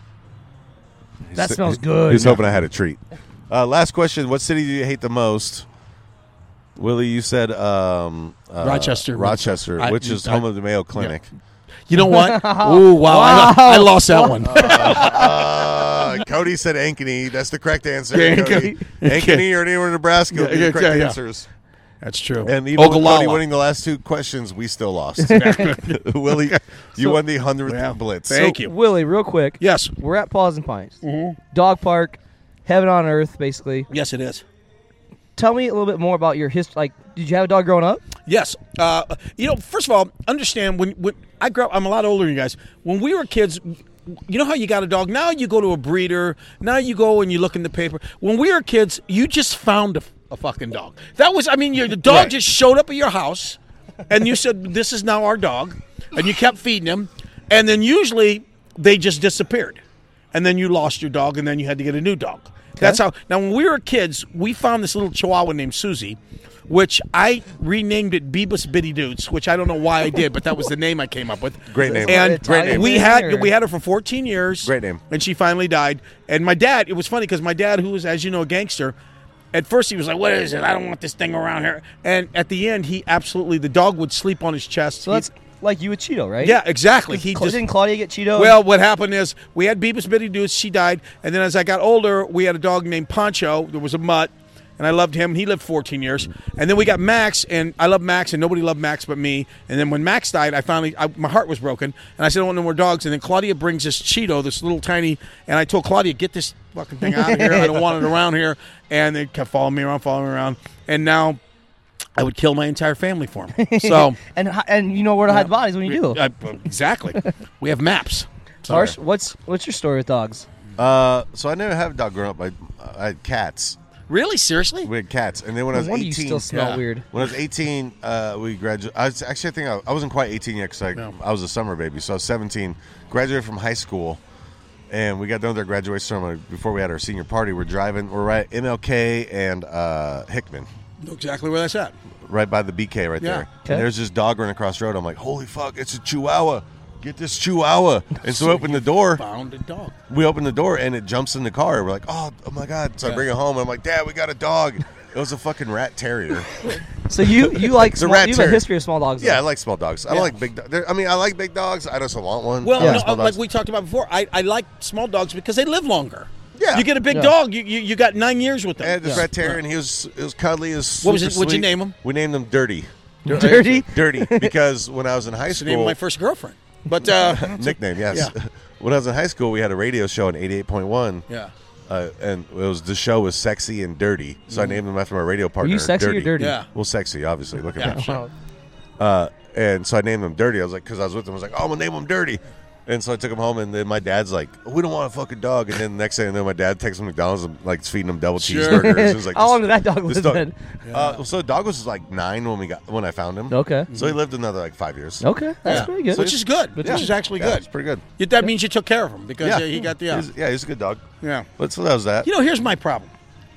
That He's- smells good. He's hoping I had a treat. Uh, last question: what city do you hate the most? Willie, you said um, uh, Rochester. Rochester, I- which is I- home of the Mayo Clinic. You know what? Ooh, wow! I, I lost that one. Uh, Cody said Ankeny. That's the correct answer. Yeah, Cody. okay. Ankeny or anywhere in Nebraska would be Yeah, the correct yeah, yeah. answers. That's true. And even with Cody Ogallala. winning the last two questions, we still lost. Willie, you So- won the hundredth Well, blitz. thank So, you. Willie. Real quick. Yes. We're at Paws and Pines. Dog park, heaven on earth, basically. Yes, it is. Tell me a little bit more about your history. Like, did you have a dog growing up? Yes. Uh, you know, first of all, understand when when I grew up, I'm a lot older than you guys. When we were kids, you know how you got a dog? Now you go to a breeder. Now you go and you look in the paper. When we were kids, you just found a, a fucking dog. That was, I mean, your, the dog Right. just showed up at your house, and you said, "This is now our dog," and you kept feeding him, and then usually they just disappeared, and then you lost your dog, and then you had to get a new dog. That's how. Now, when we were kids, we found this little Chihuahua named Susie, which I renamed it Beebus Bitty Doots, which I don't know why I did, but that was the name I came up with. Great name. And Italian Great name. we name, had or- we had her for fourteen years. Great name. And she finally died. And my dad, it was funny because my dad, who was, as you know, a gangster, at first he was like, "What is it? I don't want this thing around here." And at the end, he absolutely, the dog would sleep on his chest. So that's like you with Cheeto, right? yeah, exactly. He Cla- just didn't Claudia get Cheeto? well, what happened is we had Beebus Bitty Doots. She died, and then as I got older, we had a dog named Poncho. There was a mutt, and I loved him. He lived fourteen years, and then we got Max, and I love Max, and nobody loved Max but me. And then when Max died, I finally, I, my heart was broken, and I said, "I don't want no more dogs." And then Claudia brings this Cheeto, this little tiny, and I told Claudia, "Get this fucking thing out of here. I don't want it around here." And they kept following me around, following me around, and now I would kill my entire family for him. So. and hi- and you know where to hide bodies when you do. I, exactly. We have maps. So- Harsh, what's what's your story with dogs? Uh, so I never had a dog growing up. I, I had cats. Really? Seriously? We had cats, and then when I No was wonder you eighteen, still smell Yeah. weird. when I was eighteen, uh, we graduated. I was actually I think I, I wasn't quite eighteen yet because I, No. I was a summer baby. So I was seventeen. Graduated from high school, and we got done with our graduation ceremony before we had our senior party. We're driving. We're right at M L K and uh, Hickman. Know exactly where that's at. Right by the B K right Yeah. there. Okay. And there's this dog running across the road. I'm like, holy fuck, it's a Chihuahua. Get this Chihuahua. And so we open the door. Found a dog. We open the door and it jumps in the car. We're like, oh, oh my God. So I Yeah. bring it home. And I'm like, Dad, we got a dog. It was a fucking rat terrier. So you you like a small, rat you have a terrier. history of small dogs. Yeah, I though. like small dogs. I Yeah. don't like big dogs. I mean, I like big dogs. I just don't want one. Well, I like no, small like dogs. we talked about before, I, I like small dogs because they live longer. Yeah. You get a big Yeah. dog, you, you you got nine years with them. I had this Yeah. rat terrier, and he was it was cuddly. As What was it- what'd you name him? We named him Dirty. Dirty? Dirty, because when I was in high That's the name of school, my first girlfriend. But uh, nickname, yes. Yeah. When I was in high school, we had a radio show in eighty-eight point one. yeah. Uh, and it was the show was sexy and dirty, so I named him after my radio partner. you sexy or Dirty. dirty? Yeah. Well, sexy, obviously. Look at Yeah, that. sure. Uh, and so I named him Dirty. I was like, because I was with him, I was like, oh, I'm gonna name him Dirty. And so I took him home, and then my dad's like, we don't want a fucking dog. And then the next thing I know, my dad takes him to McDonald's and like feeding him double Sure. cheeseburgers. It was like, How this- long did that dog this live dog- then? Uh, so the dog was like nine when we got when I found him. Okay. So he lived another like five years. Okay, that's Yeah. pretty good. Which is good. Which Yeah. is actually Yeah, good. it's pretty good. You- That means you took care of him because Yeah. uh, he got the. Uh, He's, yeah, he's a good dog. yeah. But so that was that. You know, here's my problem.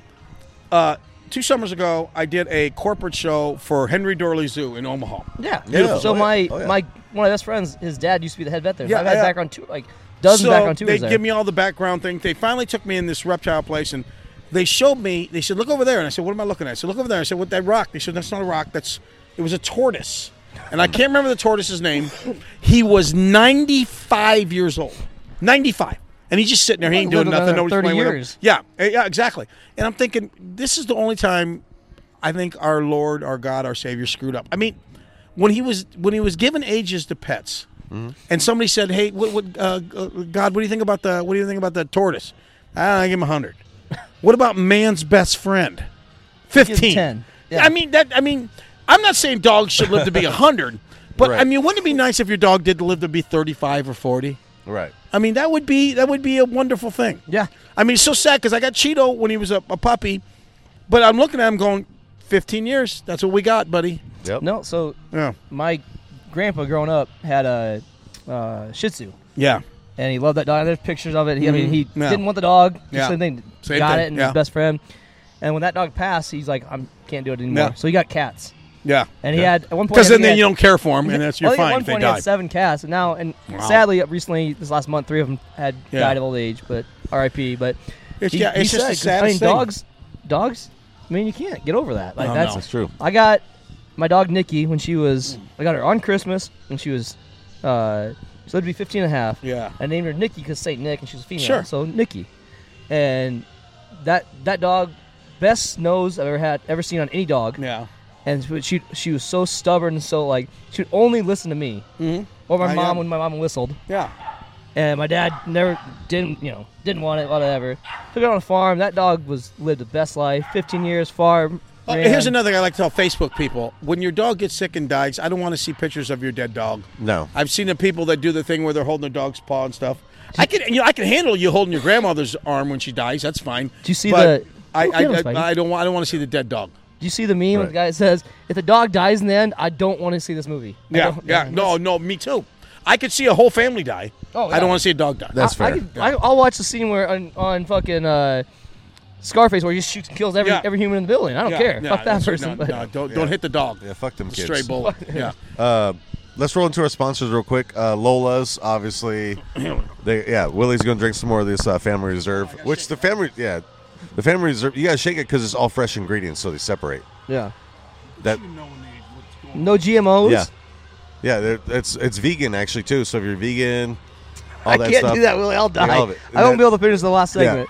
Uh, two summers ago, I did a corporate show for Henry Dorley Zoo in Omaha. yeah. Yeah. So Oh, yeah. my Oh, yeah. my one of my best friends, his dad used to be the head vet there. So Yeah, I've had yeah. background tour, like dozens so of background tours they there. give me all the background thing. They finally took me in this reptile place, and they showed me. They said, "Look over there," and I said, "What am I looking at?" I said, "Look over there." I said, "What that rock?" They said, "That's not a rock. That's it was a tortoise." And I can't remember the tortoise's name. He was ninety-five years old. ninety-five. And he's just sitting there. He ain't doing Lived nothing. another Nobody's thirty playing with him. years. Yeah, eh, yeah, exactly. And I'm thinking, this is the only time I think our Lord, our God, our Savior screwed up. I mean, when he was when he was given ages to pets, Mm-hmm. and somebody said, "Hey, what, what uh, uh, God, what do you think about the what do you think about the tortoise?" I give him a hundred. What about man's best friend? Fifteen. ten. Yeah. I mean that. I mean, I'm not saying dogs should live to be a hundred, but Right. I mean, wouldn't it be nice if your dog did live to be thirty-five or forty? Right. I mean, that would be that would be a wonderful thing. Yeah. I mean, it's so sad because I got Cheeto when he was a, a puppy, but I'm looking at him going, fifteen years. That's what we got, buddy. Yep. No, so Yeah. my grandpa growing up had a uh, Shih Tzu, Yeah. and he loved that dog. There's pictures of it. He, I mean, he Mhm. Yeah. didn't want the dog. Just Yeah. Same thing. Same got thing, it, and yeah. his best friend. And when that dog passed, he's like, I can't do it anymore. Yeah. So he got cats. Yeah. And he had at one point Because then, he then had- you don't care for him, and that's you're I think fine At one if they point, he die. had seven cats, and now, and Wow. sadly, recently, this last month, three of them had Yeah. died of old age. But R I P But It's- he, yeah, he it's just said, the 'cause, saddest I mean, thing. dogs, dogs. I mean, you can't get over that. Like Oh, that's no. That's true. I got my dog Nikki when she was. I got her on Christmas when she was. Uh, she lived to be fifteen and a half. Yeah. I named her Nikki because Saint Nick, and she was a female. Sure. So Nikki, and that that dog, best nose I've ever had ever seen on any dog. Yeah. And she she was so stubborn and so like she would only listen to me Mhm. or my I mom am. when my mom whistled. Yeah. And my dad never didn't you know didn't want it whatever. Took it on a farm. That dog was lived the best life. Fifteen years farm. Oh, ran. here's another thing I like to tell Facebook people: when your dog gets sick and dies, I don't want to see pictures of your dead dog. No. I've seen the people that do the thing where they're holding their dog's paw and stuff. I can, you know, I can handle you holding your grandmother's arm when she dies. That's fine. Do you see But the? I, Oh, I, Caleb's I, fighting. I don't want. I don't want to see the dead dog. Do you see the meme where Right. the guy says, "If the dog dies in the end, I don't want to see this movie." I Yeah, don't- yeah. No, no. Me too. I could see a whole family die. Oh, I yeah. don't want to see a dog die. That's I, I fair. could, I, I'll watch the scene where on, on fucking uh, Scarface where he just shoots and kills every Yeah. every human in the building. I don't Yeah, care. yeah, Fuck that that's- person. no, but no, don't Yeah. don't hit the dog. Yeah, fuck them kids. Stray bullet. Yeah. Uh, let's roll into our sponsors real quick. Uh, Lola's, obviously. They, yeah, Willie's going to drink some more of this uh, Family Reserve, which the Family, yeah, the Family Reserve, you got to shake it because it's all fresh ingredients, so they separate. yeah, That, no G M Os. yeah, yeah, they're- it's it's vegan actually too. So if you're vegan, all I that can't stuff, do that, Willie. I'll die. all of it. I won't be able to finish the last segment.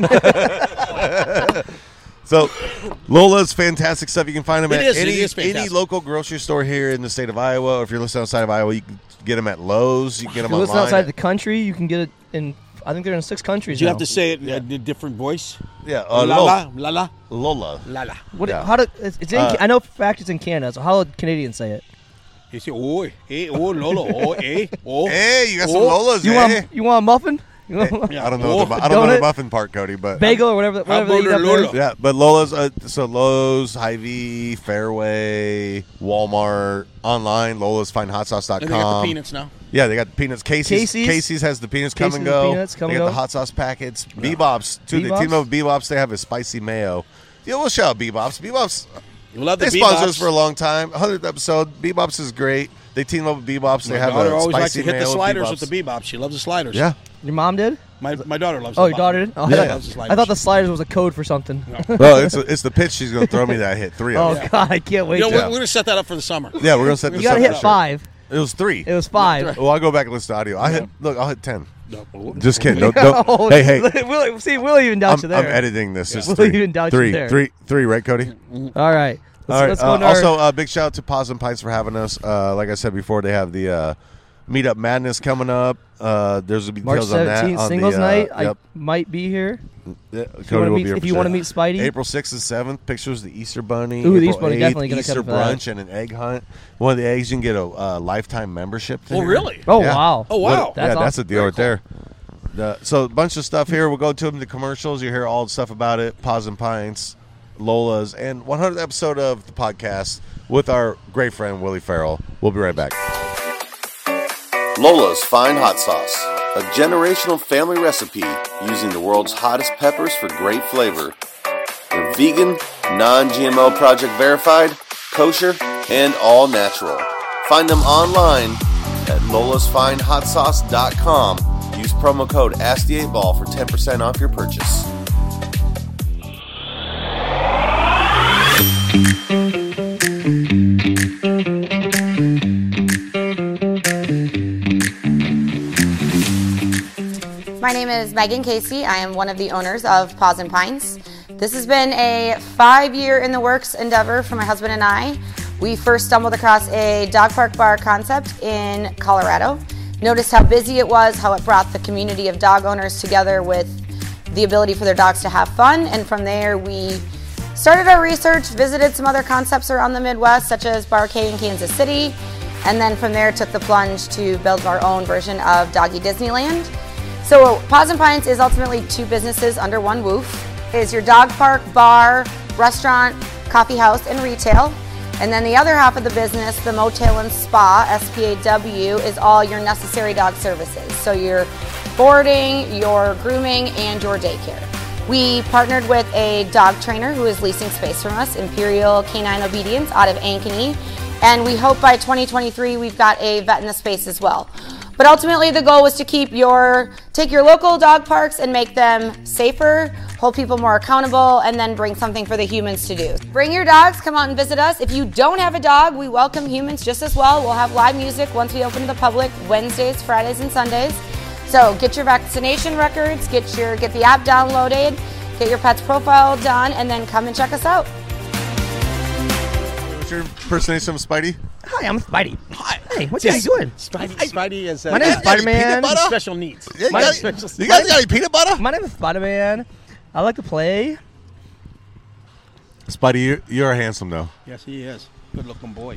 So, Lola's fantastic stuff. You can find them It at is, it any is any fantastic. local grocery store here in the state of Iowa. Or if you're listening outside of Iowa, you can get them at Lowe's. You can get If them you listen online. outside the country, you can get it in. I think they're in six countries. Do you now. have to say it in a different voice? yeah, uh, la, Lola. la la la Lola. la la. What? yeah. How do? It's, it's in. Uh, I know for a fact it's in Canada. So how would Canadians say it? You say, oh, eh, oh, Lolo, oh, eh, oh. Hey, you got some Oh. Lolas, You eh? want? You want a muffin? You want Yeah. I don't know. Oh, the, mu- I don't know the donut? muffin part, Cody, but bagel or whatever? Whatever they eat about up a there. Lolo? yeah, but Lola's. Uh, so Lowe's, Hy-Vee, Fairway, Walmart, online, Lolas Fine Hot Sauce dot com. And they got the peanuts now. Yeah, they got the peanuts. Casey's. Casey's? Casey's has the peanuts Casey's come and the go. peanuts come they and got go. the hot sauce packets. Bebop's too. They Bebop's? team up with Bebop's. They have a spicy mayo. Yeah, we'll shout out Bebop's. Bebop's. You love the They sponsored us Bebops. for a long time. hundredth episode. Bebop's is great. They team up with Bebop's. They My have daughter a always likes spicy to hit the mayo sliders with with the Bebop. She loves the sliders. Yeah. Your mom did? My, my daughter loves Oh, the your daughter did? Oh, Yeah. I, Loves the thought, sliders. I thought the sliders was a code for something. Well, it's a, it's the pitch she's going to throw me that I hit three Oh of. them. God, I can't wait. You know, to- we're, we're going to set that up for the summer. Yeah, we're going to set this You gotta up hit for sure. five. It was three. It was five. Well, I'll go back and listen to audio. I hit. Look, I'll hit ten. Just kidding. Don't, don't, Oh, hey, hey. Willie, see, Willie even doubts I'm, you there. I'm editing this. It's We'll three. even doubt you three, there. three, three, right, Cody? All right. Let's, All right. let's go uh, to our- also, uh, big shout out to Paws and Pints for having us. Uh, like I said before, they have the uh, Meetup Madness coming up. Uh, there's a March details on that. seventeenth, on singles the, uh, night. Yep. I might be here. Yeah, If you Cody wanna will meet- be here if for you wanna sure. meet Spidey. April sixth and seventh, pictures of the Easter Bunny. Ooh, the April Easter Bunny, eighth, definitely gonna Easter cut it for that. brunch and an egg hunt. One of the eggs, you can get a uh, lifetime membership. to Oh, here. really? Oh, Yeah. wow. Oh, wow. What- That's yeah, that's awesome. a deal right there. The, so a bunch of stuff here. We'll go to them, the commercials. You hear all the stuff about it. Paws and Pints, Lola's, and one hundredth episode of the podcast with our great friend Willie Farrell. We'll be right back. Lola's Fine Hot Sauce, a generational family recipe using the world's hottest peppers for great flavor. They're vegan, non-G M O project verified, kosher, and all natural. Find them online at lolas fine hot sauce dot com. Use promo code ask the eight ball for ten percent off your purchase. My name is Megan Casey. I am one of the owners of Paws and Pints. This has been a five-year in the works endeavor for my husband and I. We first stumbled across a dog park bar concept in Colorado. Noticed how busy it was, how it brought the community of dog owners together with the ability for their dogs to have fun. And from there, we started our research, visited some other concepts around the Midwest, such as Bar K in Kansas City. And then from there, took the plunge to build our own version of Doggy Disneyland. So Paws and Pints is ultimately two businesses under one roof. It is your dog park, bar, restaurant, coffee house, and retail. And then the other half of the business, the Motel and Spa, S P A W, is all your necessary dog services. So your boarding, your grooming, and your daycare. We partnered with a dog trainer who is leasing space from us, Imperial Canine Obedience, out of Ankeny. And we hope by twenty twenty-three we've got a vet in the space as well. But ultimately the goal was to keep your, take your local dog parks and make them safer, hold people more accountable, and then bring something for the humans to do. Bring your dogs, come out and visit us. If you don't have a dog, we welcome humans just as well. We'll have live music once we open to the public, Wednesdays, Fridays, and Sundays. So get your vaccination records, get your get the app downloaded, get your pet's profile done, and then come and check us out. What's your impersonation of Spidey? Hi, I'm Spidey. Hi. Hey, what are you doing? Spidey, Spidey is uh, My name is Spider-Man. Special needs. Yeah, you, My- got, special- you guys got any peanut butter? My name is Spider-Man. I like to play. Spidey, you're, you're handsome though. Yes, he is. Good looking boy.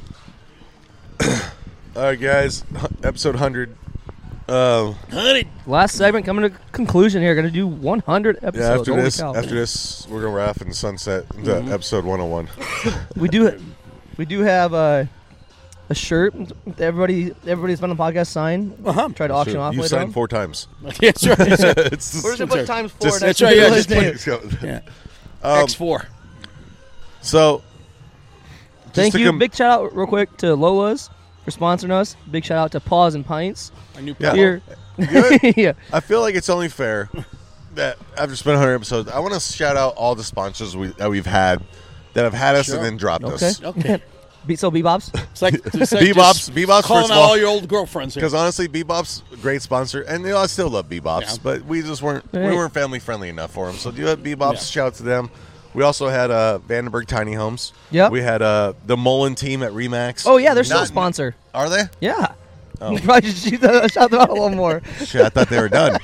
All right, guys. Episode one hundred. Uh, Last segment coming to conclusion here. Going to do one hundred episodes. yeah, after Holy this, cow. after this, we're gonna wrap in the sunset into Mhm. episode one oh one. we do, we do have a a shirt. that Everybody, everybody's been on the podcast sign. Uh-huh. Try to auction So off. you later signed on. four times. That's right. It's Where's it put times four? Just- next That's to right, yeah, his just name? put- Yeah. Um, X four. So, just Thank to you. com- Big shout out real quick to Lola's for sponsoring us. Big shout out to Paws and Pints. My new Yeah. Here. Good. Yeah. I feel like it's only fair that after spending one hundred episodes, I want to shout out all the sponsors we, that we've had that have had us Sure. and then dropped Okay. us. Okay. Be- so Bebop's. It's like, it's like Bebop's, just Bebop's calling first out of all, all your old girlfriends here. because honestly, Bebop's a great sponsor, and you know, I still love Bebop's, Yeah. but we just weren't Right. we weren't family friendly enough for them. So do you have Bebop's? Yeah. Shout out to them. We also had uh, Vandenberg Tiny Homes. Yep. We had uh, the Mullen team at Remax. Oh yeah, they're still a Not- sponsor. Are they? Yeah. Oh. You probably should shoot them- shout them out a little more. Shit, I thought they were done.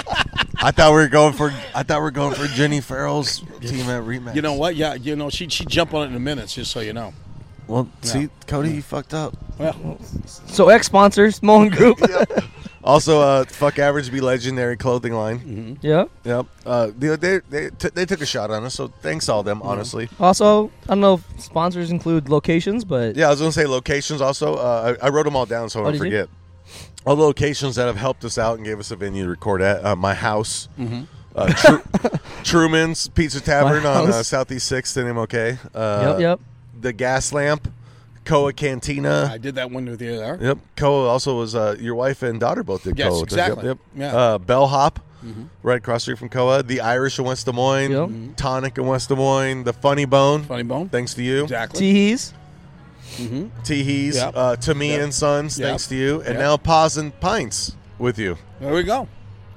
I thought we were going for. I thought we were going for Jenny Farrell's team at Remax. You know what? Yeah, you know, she'd, she'd jump on it in a minute, just so you know. Well, see, Cody, you fucked up. Well, So ex sponsors, Mullen Group. Also, uh, fuck average be legendary clothing line. Mm-hmm. Yeah. Yep. Uh, they they they, t- they took a shot on us, so thanks all them. Honestly. Also, I don't know if sponsors include locations, but Yeah, I was gonna say locations. Also, uh, I, I wrote them all down so I Oh, don't did you? forget. All the locations that have helped us out and gave us a venue to record at. Uh, my house, Mm-hmm. uh, Tru- Truman's Pizza Tavern My on uh, house. Southeast Sixth in M O K. Uh, yep, yep. The Gas Lamp, Koa Cantina. I did that one with you there. Yep. Koa also was uh, your wife and daughter both did Yes, Koa. exactly. Yep. Yeah. Uh, Bellhop, Mm-hmm. right across the street from Koa. The Irish in West Des Moines. Yep. Mm-hmm. Tonic in West Des Moines. The Funny Bone. Funny Bone. Thanks to you. Exactly. Teehees. Mm-hmm. Teehees. Yep. Uh, to me Yep. and Sons. Yep. Thanks to you. And Yep. now Paws and Pints with you. There we go. All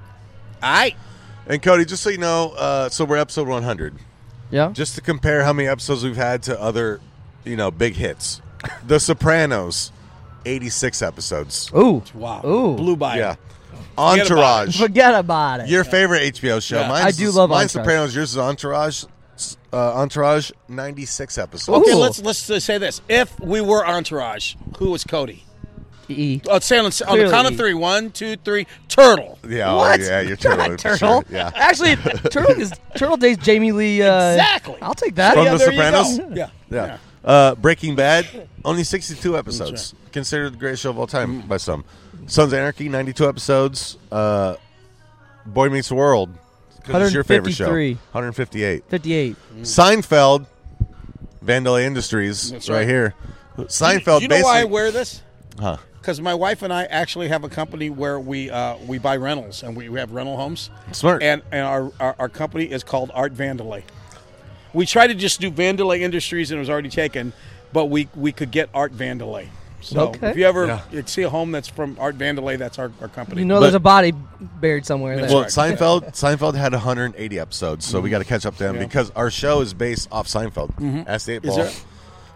right. And Cody, just so you know, uh, so we're episode one hundred. Yeah. Just to compare how many episodes we've had to other, you know, big hits. The Sopranos, eighty-six episodes. Ooh. Wow. Ooh. Blew by. Yeah. it. about Entourage. Forget about it. Your favorite H B O show. Yeah. Mine's, I do love mine's Entourage. Sopranos. Yours is Entourage. Uh, Entourage, ninety-six episodes. Okay, Ooh. let's let's uh, say this. If we were Entourage, who was Cody? E. Oh, say on, on the Clearly count of E. three. One, two, three. Turtle. Yeah, What? oh, yeah, you're turtle. Not for Turtle. sure. Yeah. Actually, Turtle is Turtle Days. Jamie Lee. Uh, Exactly. I'll take that. From Yeah, The there you Sopranos? go. Yeah. Yeah. Uh, Breaking Bad, only sixty-two episodes. Considered the greatest show of all time by some. Sons of Anarchy, ninety-two episodes. Uh, Boy Meets World, because it's your favorite show. one hundred fifty-three. one hundred fifty-eight. fifty-eight. Seinfeld, Vandelay Industries, That's right. right. here. Seinfeld, Do you know why I basically. wear this? Huh. Because my wife and I actually have a company where we uh, we buy rentals and we, we have rental homes. Smart. And and our, our, our company is called Art Vandelay. We tried to just do Vandelay Industries and it was already taken, but we, we could get Art Vandelay. So Okay. if you ever Yeah. you see a home that's from Art Vandelay, that's our, our company. You know, But- there's a body buried somewhere there. Well, right. Seinfeld Seinfeld had one hundred eighty episodes, so we got to catch up to them Yeah. because our show is based off Seinfeld. Mhm. Ask the Eight Is Ball. there-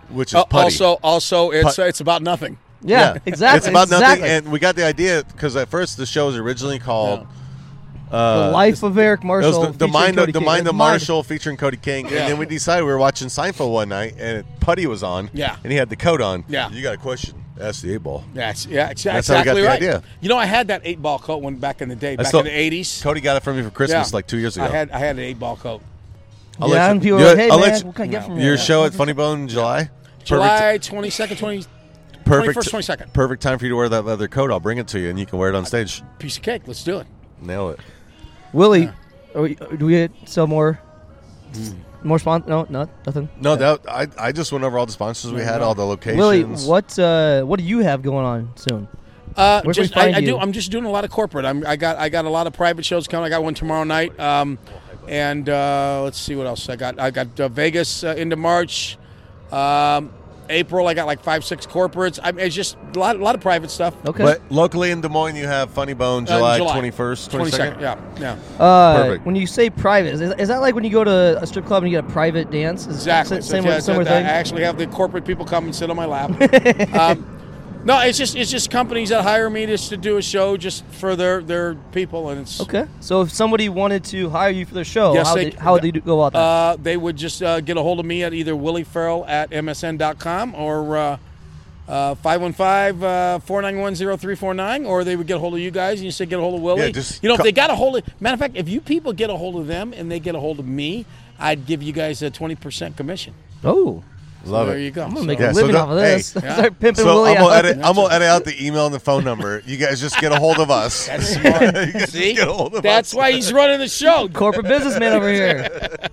which is Uh, putty. also, also, it's Put- uh, it's about nothing. Yeah, exactly. It's about exactly. nothing, and we got the idea because at first the show was originally called uh, The Life of Eric it Marshall. was the, the featuring mind Cody of the King. mind The of Marshall featuring Cody King, Yeah. and then we decided we were watching Seinfeld one night, and Putty was on, Yeah. and he had the coat on. Yeah. You got a question? Ask the eight ball. Yeah, it's, yeah, it's That's how we exactly got the right. idea. You know, I had that eight ball coat one back in the day, I back still- in the eighties. Cody got it from me for Christmas like two years ago. I had I had an eight ball coat. I'll Yeah, let and you, people you- are like, hey, I'll man, let you- what can I get from your you? show at Funny Bone in July. July twenty second, twenty perfect, twenty-first, twenty-second. Perfect time for you to wear that leather coat. I'll bring it to you, and you can wear it on stage. Piece of cake. Let's do it. Nail it. Willie, are we, do we get some more? More sponsors? No, not nothing. No, that I, I just went over all the sponsors we had, all the locations. Willie, what uh, what do you have going on soon? Uh, Where can we just, I, find I you? do. I'm just doing a lot of corporate. I'm, I got I got a lot of private shows coming. I got one tomorrow night. Um, and uh, let's see what else I got. I got uh, Vegas uh, into March. Um, April, I got like five, six corporates. I mean, it's just a lot, a lot of private stuff. Okay. But locally in Des Moines, you have Funny Bone July, Uh, July. twenty-first, twenty-second. Yeah, yeah. Uh, Perfect. When you say private, is, is that like when you go to a strip club and you get a private dance? Is Exactly. it So, Same, yeah, similar so thing. I actually have the corporate people come and sit on my lap. um, no, it's just it's just companies that hire me just to do a show just for their their people, and it's Okay. So if somebody wanted to hire you for their show, Yes, how, they- they, how would they do, go about that? Uh, they would just uh, get a hold of me at either Willie Farrell at M S N dot com or uh, uh, five one five, four nine one, zero three four nine, or they would get a hold of you guys and you say get a hold of Willie. Yeah, just you know, if co- they got a hold of, matter of fact, if you people get a hold of them and they get a hold of me, I'd give you guys a twenty percent commission. oh. Love there it. you go. I'm going to So- make Yeah, a so living don't- off of this. hey, Start pimping So Willie I'm gonna, out. edit, I'm gonna edit out the email and the phone number. You guys just get a hold of us. That's smart. You guys just See? get a hold of That's us. why he's running the show. Corporate businessman over here.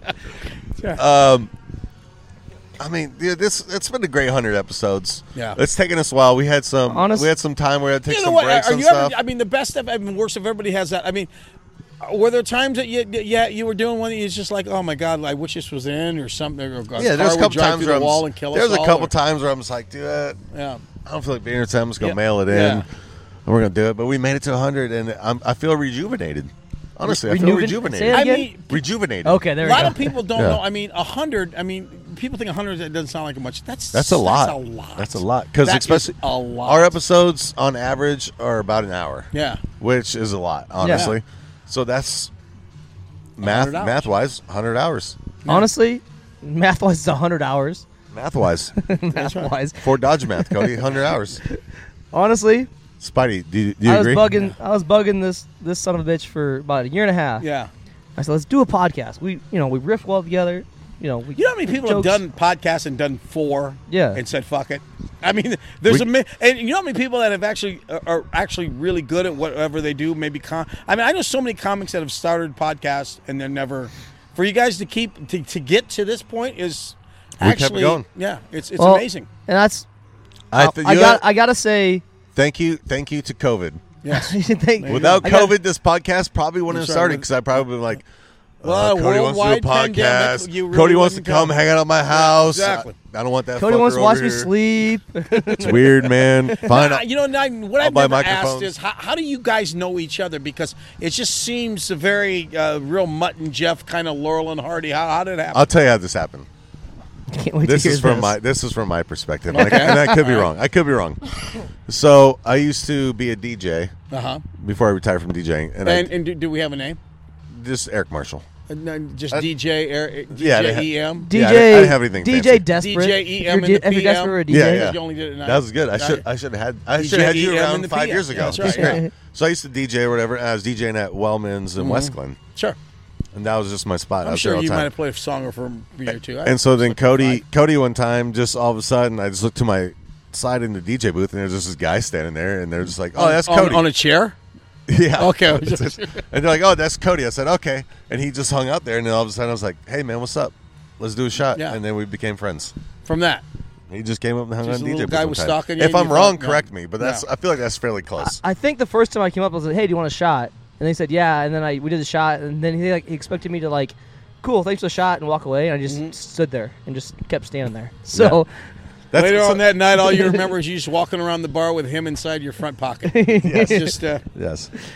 Um, I mean, yeah, this it's been a great hundred episodes. Yeah. It's taken us a while. We had some. Honest- we had some time where we had to take You know some what? breaks Are and you stuff. ever? I mean, the best of and worst of everybody has that. I mean, were there times that you, yeah, you were doing one that you was just like, oh my god, I wish this was in or something. Or a yeah, car there's a would couple drive times through where the I'm, wall and kill there's us a all, couple or- times where I'm just like, dude, uh, Yeah. I don't feel like being here today. I'm just gonna Yeah. mail it in, Yeah. and we're gonna do it. But we made it to hundred, and I'm, I feel rejuvenated. Honestly, I feel Rejuven- rejuvenated. say that I again? mean, rejuvenated. Okay, there a we lot go. of people don't Yeah. know. I mean, a hundred. I mean, people think a hundred that doesn't sound like much. That's That's a lot. That's a lot. That's a lot because That especially is a lot. our episodes on average are about an hour. Yeah. which is a lot, honestly. So that's math. one hundred hours. Math wise, hundred hours. Honestly, math wise, it's one hundred hours. Math wise, math wise. for Dodge math, Cody, hundred hours. Honestly, Spidey, do you, do you I was agree? bugging. I was bugging this this son of a bitch for about a year and a half. Yeah. I said, let's do a podcast. We, you know, we riff well together. You know, we, You know how many people jokes. have done podcasts and done four? Yeah. And said fuck it. I mean, there's We- a mi- and you know how many people that have actually are- are actually really good at whatever they do. Maybe com- I mean, I know so many comics that have started podcasts and they're never. For you guys to keep to, to get to this point is We kept actually going. yeah, it's it's Well, amazing. And that's. I, I, th- I you got. know- I gotta say. Thank you, thank you to COVID. Yes. Thank- Without I got- COVID, this podcast probably wouldn't have That's right. started because I probably been like, Well, uh, Cody wants to do a worldwide pandemic, podcast. you really Cody wants to wouldn't come come. hang out at my house. exactly. I, I don't want that. Cody fucker wants to over watch me here. sleep. It's weird, man. Fine. Nah, you know, now, what I'll I've buy never asked microphones. is how, how do you guys know each other? Because it just seems a very uh, real Mutt and Jeff kind of Laurel and Hardy. How, how did it happen? I'll tell you how this happened. Can't wait This to hear is from this. my this is from my perspective, and, I, and I could be wrong. I could be wrong. So I used to be a D J Uh huh. before I retired from DJing, and, And, I and do, do we have a name? just Eric Marshall. Uh, no, just Uh, D J, Eric, D J yeah, they ha- E M. D J. Yeah, I didn't- I didn't have anything D J fancy. desperate. D J E M If in you're, the if you're P M. desperate for a D J. Yeah, yeah. You only did it at night. That was good. I Night. should I should have had I D J should have had you E M in around the five P M. years ago. Yeah, that's right, It's great. yeah. So I used to D J or whatever. And I was DJing at Wellman's in Mhm. West Glen, Sure. and that was just my spot. I I'm was sure there all you the might time. have played a song for a year or two. And so then Cody, Cody, one time, just all of a sudden, I just looked to my side in the D J booth, and there's just this guy standing there, and they're just like, "Oh, On- that's on- Cody on a chair." Yeah. Okay. and they're like, "Oh, that's Cody." I said, "Okay," and he just hung out there, and then all of a sudden, I was like, "Hey, man, what's up? Let's do a shot." Yeah. And then we became friends. From that. He just came up and hung Just on a D J little booth guy one was time. stalking you If and I'm you wrong, thought- correct yeah. me, but that's Yeah. I feel like that's fairly close. I think the first time I came up, I was like, "Hey, do you want a shot?" And they said, "Yeah." And then I we did the shot, and then he like he expected me to like, "Cool, thanks for the shot," and walk away. And I just Mm-hmm. stood there and just kept standing there. So That's- Later so- on that night, all you remember is you just walking around the bar with him inside your front pocket. Yes. Just uh, yes.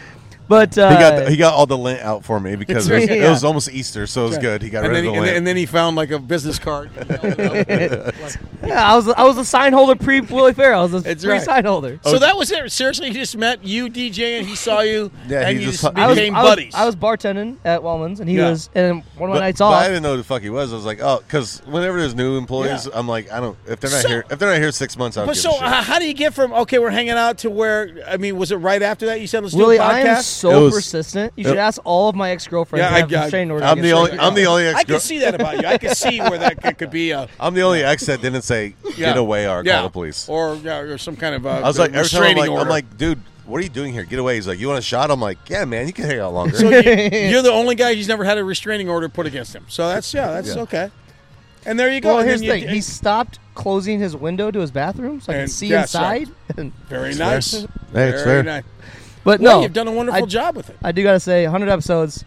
But uh, he got the, he got all the lint out for me because it was, Yeah. it was almost Easter, so it was Right. good. He got and rid then, of he, the and, then, lint. and then he found like a business card. yeah, I was I was a sign holder pre Willie Farrell. I was a That's pre right. sign holder. So that was it. Seriously, he just met you, D J, and he saw you, Yeah, and he you just- just I was- became I was, buddies. I was bartending at Wellman's, and he Yeah. was, and one of my But, nights but off. I didn't know who the fuck he was. I was like, oh, because whenever there's new employees, I'm like, I don't. If they're not So- here, if they're not here six months, I don't But give so, a shit. uh, how do you get from okay, we're hanging out to where? I mean, was it right after that you said let's Willie, do a podcast? I am It so was- persistent. You it- should ask all of my ex girlfriends. Yeah, that I- have I- restraining orders I'm the against only. me. I'm the only ex. I can see that about you. I can see where that could, could be a I'm the only ex that didn't say Yeah. get away or yeah. call the police. or yeah, or some kind of. Uh, I was like, every time I'm restraining like, order. I'm like, dude, what are you doing here? Get away. He's like, you want a shot? I'm like, yeah, man, you can hang out longer. So you, you're the only guy who's never had a restraining order put against him. So that's yeah, that's Yeah. okay. And there you go. Well, And here's then the you- thing. He stopped closing his window to his bathroom so I And could see that's right. inside. And- Very It's nice. fair. Hey, it's Very fair. nice. But Well, no, you've done a wonderful I- job with it. I do gotta say, one hundred episodes.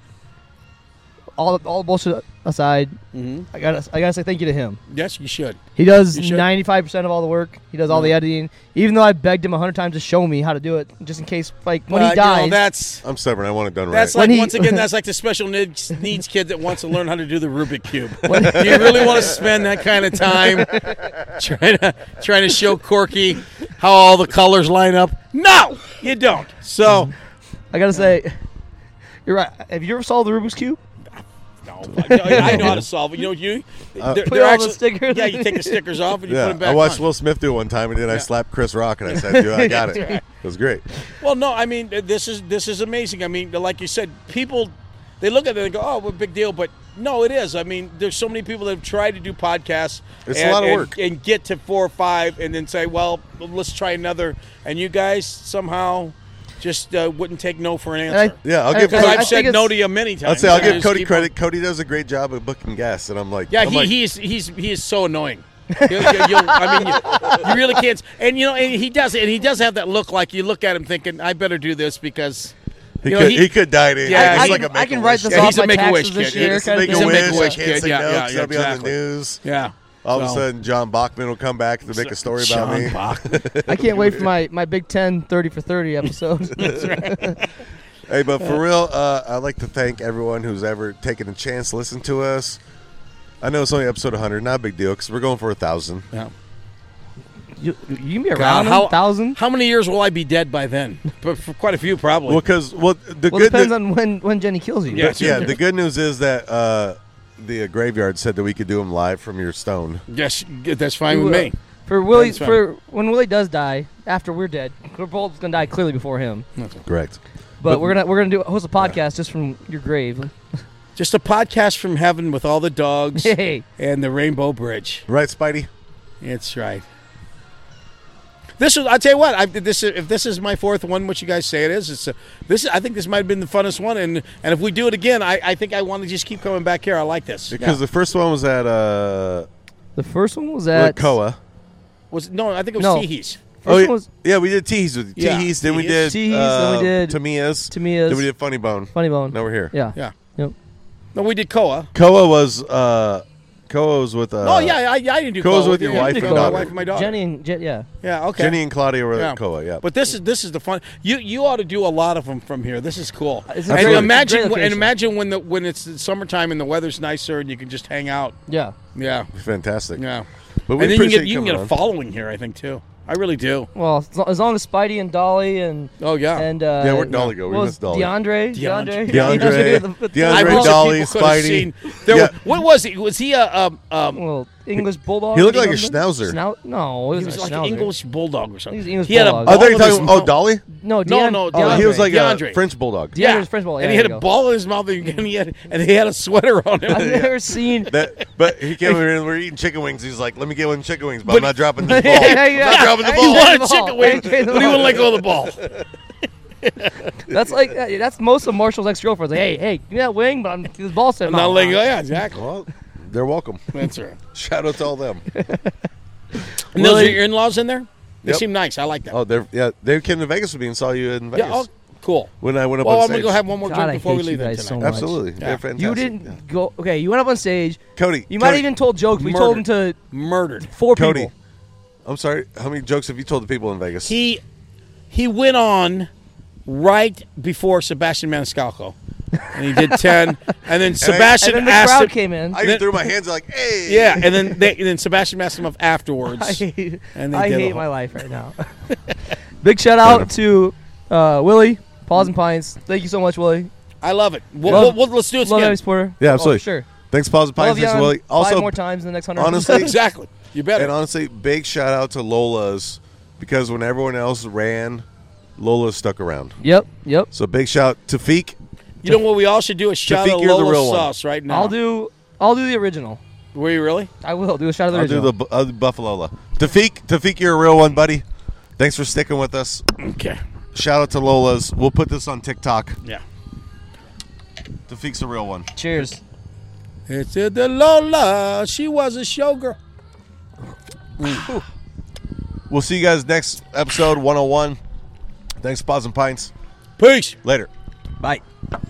All all bullshit aside, Mhm. I gotta I gotta say thank you to him. Yes, you should. He does You should. ninety-five percent of all the work. He does all the Yeah. editing. Even though I begged him a hundred times to show me how to do it, just in case, like when Well, he you know, dies. that's I'm stubborn. I want it done that's right. like When he- once again, that's like the special needs needs kid that wants to learn how to do the Rubik cube. When- Do you really want to spend that kind of time trying to trying to show Corky how all the colors line up? No, you don't. So I gotta say, you're right. Have you ever solved the Rubik's cube? no, I know how to solve it. You know, you Uh, they're, Put they're all the actually, stickers Yeah, in. you take the stickers off and you put Yeah, them back I watched on. Will Smith do it one time, and then I slapped Chris Rock, and I said, dude, I got it. It was great. Well, no, I mean this is this is amazing. I mean, like you said, people they look at it and go, "Oh, what a big deal," but no, it is. I mean, there's so many people that have tried to do podcasts. It's a and, lot of and- work. and get to four or five, and then say, "Well, let's try another." And you guys somehow just uh, wouldn't take no for an And I- answer. Yeah, I'll I- give Because I I've Cody. said think no it's- to you many times. I'd say I'll I give just Cody keep credit. on- Cody does a great job at booking guests, and I'm like, Yeah, I'm he, like, he's he's he is so annoying. You'll- you'll- you'll- I mean, you, you really can't. And you know, and he does, and he does have that look. Like you look at him thinking, "I better do this because." he you know, could he- he, could die to Yeah, he's I like can- a I can Make-A-Wish. write this Yeah, off he's a my Make-A-Wish taxes this kid. year. It's a kind of make He's a a thing. wish. I Make-A-Wish can't kid. say Yeah, no yeah, because I'll be on the exactly. news. Yeah. All of a So- sudden, John Bachman will come back to make a story about John me. Bachman. I can't wait for my, my Big Ten thirty for thirty episode. Hey, but for real, uh, I'd like to thank everyone who's ever taken a chance to listen to us. I know it's only episode one hundred, not a big deal because we're going for a thousand. Yeah. you, you can be God, around how, a thousand. how many years will I be dead by then? But for quite a few, probably. Well, because well, the Well, it good depends nu- on when, when Jenny kills you. Yeah. yeah, the good news is that uh, the uh, graveyard said that we could do them live from your stone. yes, that's fine with me. For Willie, That's fine. for when Willie does die, after we're dead, we're both gonna die clearly before him. Correct. But, But- we're gonna we're gonna do host a podcast just from your grave. Just a podcast from heaven with all the dogs Hey, and the Rainbow Bridge. Right, Spidey? That's right. This is. I tell you what. I this is, if this is my fourth one, what you guys say it is. It's a, this. I think this might have been the funnest one, and and if we do it again, I, I think I want to just keep coming back here. I like this. Because the first one was at uh, the first one was at at Koa. was no, I think it was No. Teehees. First Oh, one yeah, was yeah, we did Teehees with Yeah. Teehees, then we did Teehees, uh, then we did Tamiya's, Tamiya's. then we did Funny Bone. Funny Bone. Now we're here. Yeah. Yeah. Yep. No, we did Koa. Koa was uh, Koa was with uh, oh yeah, I, I didn't do Koa's Koa. with your Yeah, wife did and Koa, daughter. My wife and my daughter. Jenny and Je- yeah. Yeah. Okay. Jenny and Claudia were Yeah. at Koa. Yeah, But this is this is the fun. You you ought to do a lot of them from here. This is cool. It's a and great- imagine great and location. imagine when the when it's the summertime and the weather's nicer and you can just hang out. Yeah. Yeah. fantastic. Yeah. But we and then you appreciate get you can coming get a on. following here. I think too. I really do. Well, as lo- as long as Spidey and Dolly and Oh yeah. and uh, Yeah, where'd Dolly go? We what missed was Dolly. DeAndre, DeAndre. DeAndre, DeAndre. the- the- DeAndre, I wish that Dolly, people could have Spidey. seen- There Yeah. were, what was he? Was he a um, um Well, English bulldog. He looked or like a something? schnauzer. Snout? No, it he was, was a like schnauzer. an English bulldog or something. He was an English he had a bulldog. Oh, ball there you in his talking? Oh, mouth. Dolly. No, No, Dean- no, Oh, DeAndre. he was like DeAndre. a French bulldog. DeAndre was French bulldog. and Yeah, he had there a you go. ball in his mouth, and he had and he had a sweater on him. I've never seen. That, but he came over and we're eating chicken wings. He's like, "Let me get one chicken wings, but, But- I'm not dropping this ball. Yeah, I'm yeah. not dropping the He He ball." wanted the chicken ball. wings, He gave the but he ball. wouldn't let go of the ball. That's like uh, that's most of Marshall's ex-girlfriends. Like, hey, hey, give me that wing, but I'm this ball set. I'm not letting go. Yeah, exactly. Well, they're welcome. That's right. Shout out to all them. And those are your in-laws in there? They Yep. seem nice. I like that. Oh, they're yeah. They came to Vegas with me and saw you in Vegas. yeah. Oh, cool. When I went up Well, on I'm stage. gonna go have one more God, drink I before we hate you leave then guys so tonight. much. Absolutely, Yeah. they're fantastic. You didn't go. Okay, you went up on stage. Cody. You might have Cody, even told jokes. We told him to Murdered. four Cody. people. I'm sorry. How many jokes have you told the people in Vegas? He he went on right before Sebastian Maniscalco. And he did ten. And then Sebastian and then the asked crowd him, came in. I even threw my hands like, hey. Yeah, and then they, and then Sebastian asked him up afterwards. I hate, and they I did hate a my whole- life right now. Big shout out to uh, Willie, Paws and Pints. Thank you so much, Willie. I love it. We'll, Love- we'll, we'll, let's do it Love again. every supporter. Yeah, Oh, absolutely. sure. Thanks, Paws and I'll Pints. have you Thanks, on Willie. Also, five more times in the next hundred. honestly, Exactly. You better. And honestly, big shout out to Lola's because when everyone else ran, Lola stuck around. Yep, yep. So big shout to Feek. You know what we all should do? A shout Tafik, out you're the Lola real one. Sauce right now. I'll do. I'll do the original. Were you really? I will do a shout out of the I'll do original. the bu- uh, Buffalo. Tafik, Tafik, you're a real one, buddy. Thanks for sticking with us. Okay. Shout out to Lola's. We'll put this on TikTok. Yeah. Tafik's a real one. Cheers. It's it, the Lola. She was a showgirl. We'll see you guys next episode one oh one. Thanks, Paws and Pints. Peace. Later. Bye.